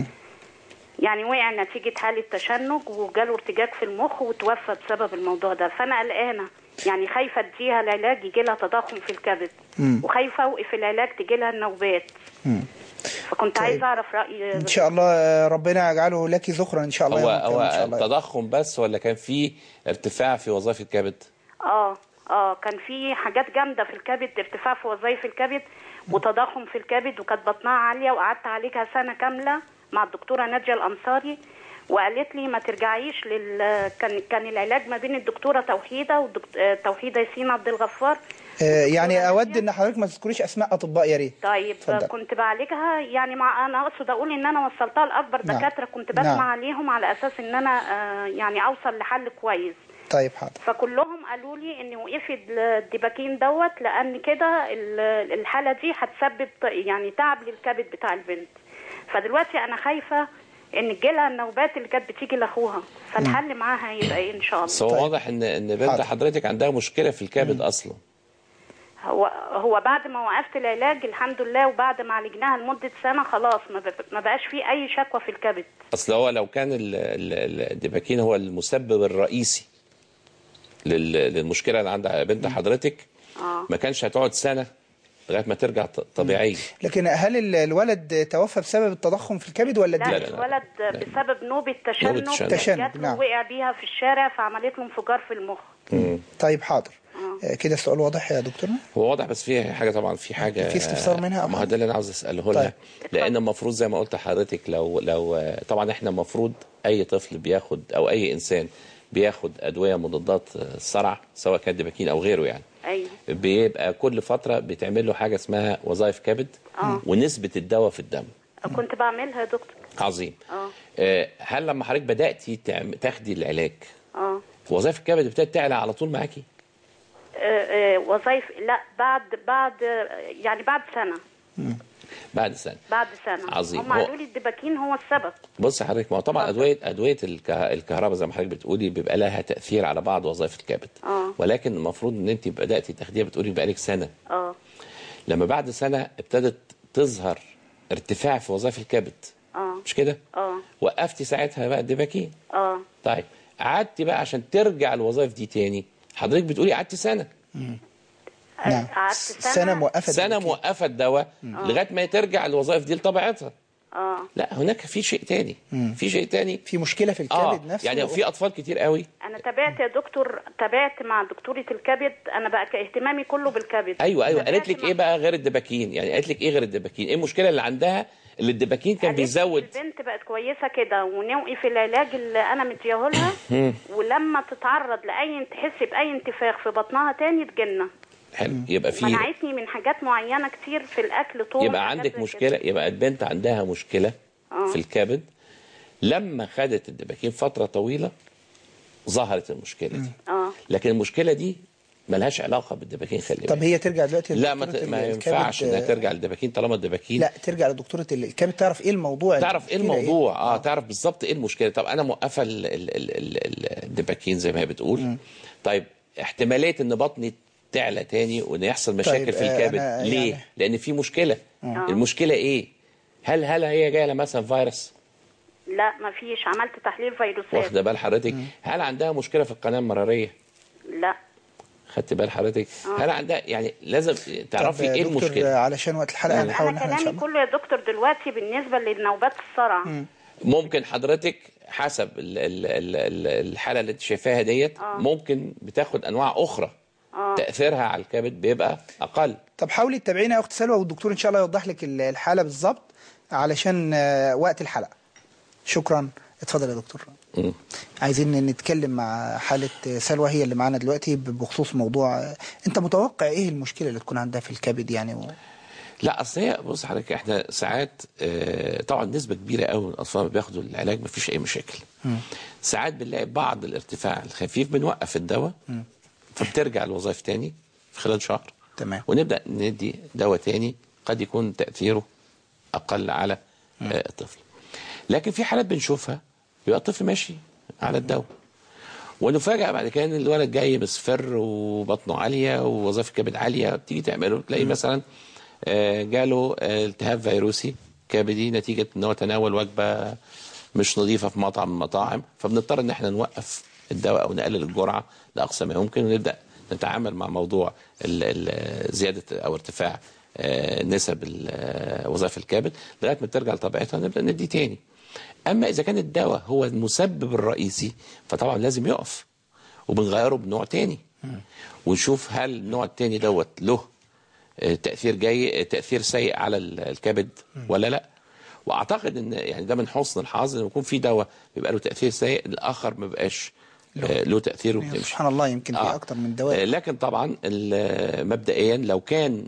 يعني وقع نتيجه حاله تشنج وجاله ارتجاج في المخ وتوفى بسبب الموضوع ده. فانا قلقانه، يعني خايفه اديها العلاج يجي لها تضخم في الكبد، وخايفه اوقف العلاج تجي لها النوبات. فكنت طيب. عايزه اعرف رايي. ان شاء الله ربنا يجعله لك ذخرا ان شاء الله. هو التضخم بس ولا كان في ارتفاع في وظائف الكبد؟ كان في حاجات جامده في الكبد، ارتفاع في وظائف الكبد وتضخم في الكبد، وكانت بطنها عاليه، وقعدت عليها سنه كامله مع الدكتوره ناديه الانصاري، وقالت لي ما ترجعيش كان العلاج ما بين الدكتوره توحيده ياسين عبد الغفار. يعني اود ان حضرتك ما تذكريش اسماء اطباء يا ريت. طيب فضل. كنت بعالجها يعني انا اقصد اقول ان انا وصلتها لاكبر دكاتره كنت بسمع عليهم على اساس ان انا يعني اوصل لحل كويس. طيب حاضر. فكلهم قالوا لي ان وقفي الديباكين دوت، لان كده الحاله دي هتسبب يعني تعب للكبد بتاع البنت. فدلوقتي انا خايفه ان تجيلها النوبات اللي كانت بتيجي لاخوها، فالحل معاها هيبقى ايه ان شاء الله. بس هو واضح ان بنت حضرتك عندها مشكله في الكبد اصلا. هو بعد ما وقفت العلاج الحمد لله، وبعد ما عالجناها لمده سنه خلاص ما بقاش فيه اي شكوى في الكبد. اصل هو لو كان الديباكين هو المسبب الرئيسي للمشكله اللي عند بنت حضرتك ما كانش هتقعد سنه لغايه ما ترجع طبيعيه. لكن هل الولد توفى بسبب التضخم في الكبد ولا لا؟ الولد بسبب نوبه تشنج نعم. وقع بيها في الشارع فعملت له انفجار في المخ. طيب حاضر. كده السؤال واضح يا دكتور؟ هو واضح، بس في حاجه طبعا في حاجه في استفسار منها. ما هو ده اللي انا عاوز اساله لها. لان المفروض زي ما قلت لحضرتك لو طبعا احنا المفروض اي طفل بياخد او اي انسان بياخد ادويه مضادات الصرع سواء كان ديباكين او غيره يعني. ايوه. بيبقى كل فتره بتعمل له حاجه اسمها وظائف كبد ونسبه الدواء في الدم. كنت بعملها يا دكتور. عظيم. هل لما حضرتك بداتي تاخدي العلاج وظائف الكبد ابتدت تعلى على طول معاكي؟ وظائف لا، بعد يعني بعد سنه. بعد سنه. عظيم. هم قالوا لي الديباكين هو السبب. بص حضرتك، ما هو طبعا ادويه الكهرباء زي ما حضرتك بتقولي بيبقى لها تاثير على بعض وظائف الكبد. ولكن المفروض ان انت بداتي تاخديها بتقولي بقالك سنه. لما بعد سنه ابتدت تظهر ارتفاع في وظائف الكبد. مش كده؟ وقفتي ساعتها بقى الديباكين. طيب قعدتي بقى عشان ترجع الوظائف دي تاني، حضرتك بتقولي قعدتي سنه. نعم. سنة موقفة الدواء لغايه ما ترجع الوظائف دي لطبيعتها. لا هناك في شيء تاني. في شيء تاني، في مشكله في الكبد نفسه. يعني في اطفال كتير قوي. انا تابعت يا دكتور، تابعت مع دكتوره الكبد، انا بقى اهتمامي كله بالكبد. ايوه قالت لك ايه بقى غير الدباكين؟ يعني قالت لك ايه غير الدباكين؟ ايه المشكله اللي عندها اللي الدباكين كان بيزود؟ البنت بقت كويسه كده ونوقف العلاج اللي انا مديهولها، ولما تتعرض تحس باي انتفاخ في بطنها تاني تجنن. حلو، يبقى في منعتني من حاجات معينه كتير في الاكل طول. يبقى عندك مشكله كده. يبقى البنت عندها مشكله في الكبد. لما خدت الدباكين فتره طويله ظهرت المشكله دي. لكن المشكله دي ملهاش علاقه بالدباكين. خلي بالك. طب هي ترجع دلوقتي لا ما ينفعش انها ترجع للدباكين طالما الدباكين. لا ترجع لدكتوره الكبد تعرف ايه الموضوع. تعرف ايه الموضوع. تعرف بالظبط ايه المشكله. طب انا موقفه الدباكين زي ما هي بتقول. طيب احتماليه ان بطني تعلى تاني وان يحصل مشاكل في الكبد ليه؟ يعني لان في مشكله. المشكله ايه؟ هل هي جايه مثلا فيروس؟ لا ما فيش، عملت تحليل فيروسات. واخده بال حضرتك؟ هل عندها مشكله في القناه المراريه؟ لا. خدت بال حضرتك؟ هل عندها يعني لازم تعرفي ايه المشكله علشان وقت الحلقه نحاول انا كلامي كله يا دكتور دلوقتي بالنسبه للنوبات الصرع. ممكن حضرتك حسب الحاله اللي انت شايفاها ديت ممكن بتاخد انواع اخرى تاثيرها على الكبد بيبقى اقل. طب حاولي تتابعينا يا اخت سلوى، والدكتور ان شاء الله يوضح لك الحاله بالظبط علشان وقت الحلقه. شكرا. اتفضل يا دكتور. عايزين نتكلم مع حالة سلوى، هي اللي معانا دلوقتي بخصوص موضوع انت متوقع ايه المشكلة اللي تكون عندها في الكبد يعني لا اصل هي بص حضرتك احنا ساعات طبعا نسبة كبيرة قوي من الاطفال اللي بياخدوا العلاج مفيش اي مشاكل. ساعات بنلاقي بعض الارتفاع الخفيف بنوقف الدواء فبترجع الوظائف تاني في خلال شهر. تمام. ونبدأ ندي دواء تاني قد يكون تأثيره اقل على الطفل. لكن في حالات بنشوفها يبقى الطفل ماشي على الدواء ونفاجأ بعد كده ان الولد جاي مصفر وبطنه عاليه ووظائف الكبد عاليه، بتيجي تعمله تلاقي مثلا جاله التهاب فيروسي كبدي نتيجه ان هو تناول وجبه مش نظيفه في مطعم من المطاعم، فبنضطر ان احنا نوقف الدواء او نقلل الجرعه لاقصى ما يمكن ونبدا نتعامل مع موضوع زياده او ارتفاع نسب وظائف الكبد لغايه ما ترجع لطبيعتها نبدا ندي تاني. اما اذا كان الدواء هو المسبب الرئيسي فطبعا لازم يقف وبنغيره بنوع تاني ونشوف هل النوع التاني دوت له تاثير سيء على الكبد ولا لا. واعتقد ان يعني ده من حسن الحظ ان يكون في دواء بيبقى له تاثير سيء الاخر ما بيبقاش له تاثير وبتمشي. سبحان الله يمكن في اكتر من دواء. لكن طبعا مبدئيا لو كان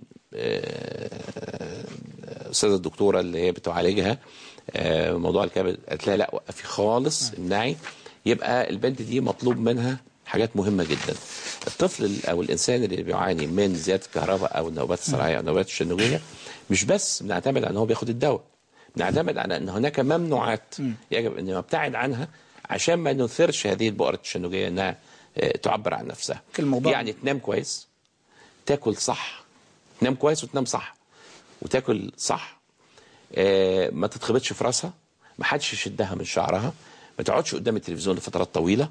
استاذه الدكتوره اللي هي بتعالجها موضوع الكبد قالت لها لا وقفي خالص امنعي، يبقى البنت دي مطلوب منها حاجات مهمه جدا. الطفل او الانسان اللي بيعاني من زياده الكهرباء او النوبات الصرعيه او النوبات التشنجيه مش بس بنعتمد على ان هو بياخد الدواء، بنعتمد على ان هناك ممنوعات يجب ان نبتعد عنها عشان ما نثيرش هذه البؤر التشنجيه انها تعبر عن نفسها. يعني تنام كويس، تاكل صح، تنام كويس وتنام صح وتاكل صح، ما تتخبطش في راسها، ما حدش يشدها من شعرها، ما تقعدش قدام التلفزيون لفترات طويله،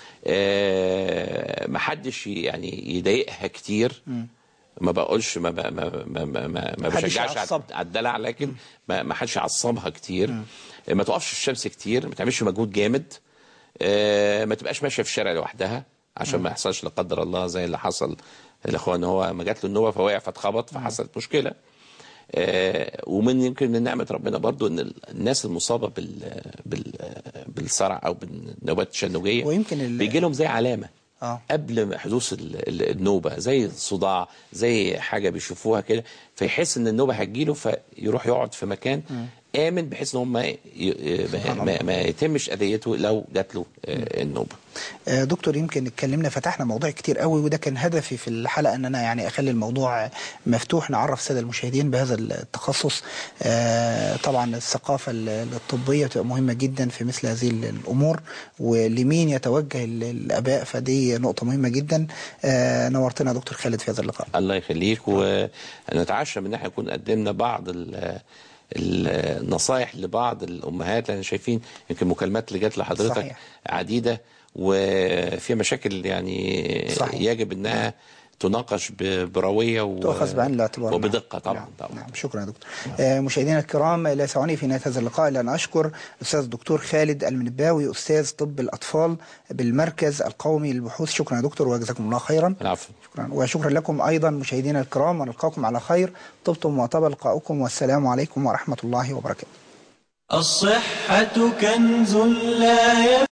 ما حدش يعني يضايقها كتير. ما بقولش ما بشجعش على الدلع، لكن ما حدش يعصبها كتير، ما تقفش في الشمس كتير، ما تعملش مجهود جامد، ما تبقاش ماشيه في الشارع لوحدها عشان ما يحصلش لا قدر الله زي اللي حصل لاخويا ان هو ما جات له النوبه فوقع فاتخبط فحصلت مشكله. ومن يمكن من نعمه ربنا برضو ان الناس المصابه بالصرع او بالنوبات التشنجيه ويمكن بيجي لهم زي علامه قبل حدوث النوبه، زي صداع، زي حاجه بيشوفوها كده فيحس ان النوبه هتجيله فيروح يقعد في مكان آمن بحيث ان هم ما يتمش اذيته لو جات له النوبه. دكتور يمكن اتكلمنا فتحنا مواضيع كتير قوي وده كان هدفي في الحلقه ان انا يعني اخلي الموضوع مفتوح نعرف الساده المشاهدين بهذا التخصص. طبعا الثقافه الطبيه بتبقى مهمه جدا في مثل هذه الامور ولمين يتوجه الاباء، فدي نقطه مهمه جدا. نورتنا دكتور خالد في هذا اللقاء. الله يخليك، ونتعشى من ناحيه نكون قدمنا بعض النصائح لبعض الامهات لان شايفين يمكن مكالمات اللي جات لحضرتك صحيح. عديده وفي مشاكل يعني صحيح. يجب انها تناقش برويه تؤخذ بعين الاعتبار وبدقه. طبعا طبعا. نعم. شكرا يا دكتور. مشاهدينا الكرام، لا يسعني في نهايه هذا اللقاء الا ان اشكر الاستاذ الدكتور خالد المنباوي، استاذ طب الاطفال بالمركز القومي للبحوث. شكرا يا دكتور وجزاكم الله خيرا. العفو. شكرا، وشكرا لكم ايضا مشاهدينا الكرام، ونلقاكم على خير. طبتم وطاب لقاؤكم، والسلام عليكم ورحمه الله وبركاته. الصحة كنز لا يفنى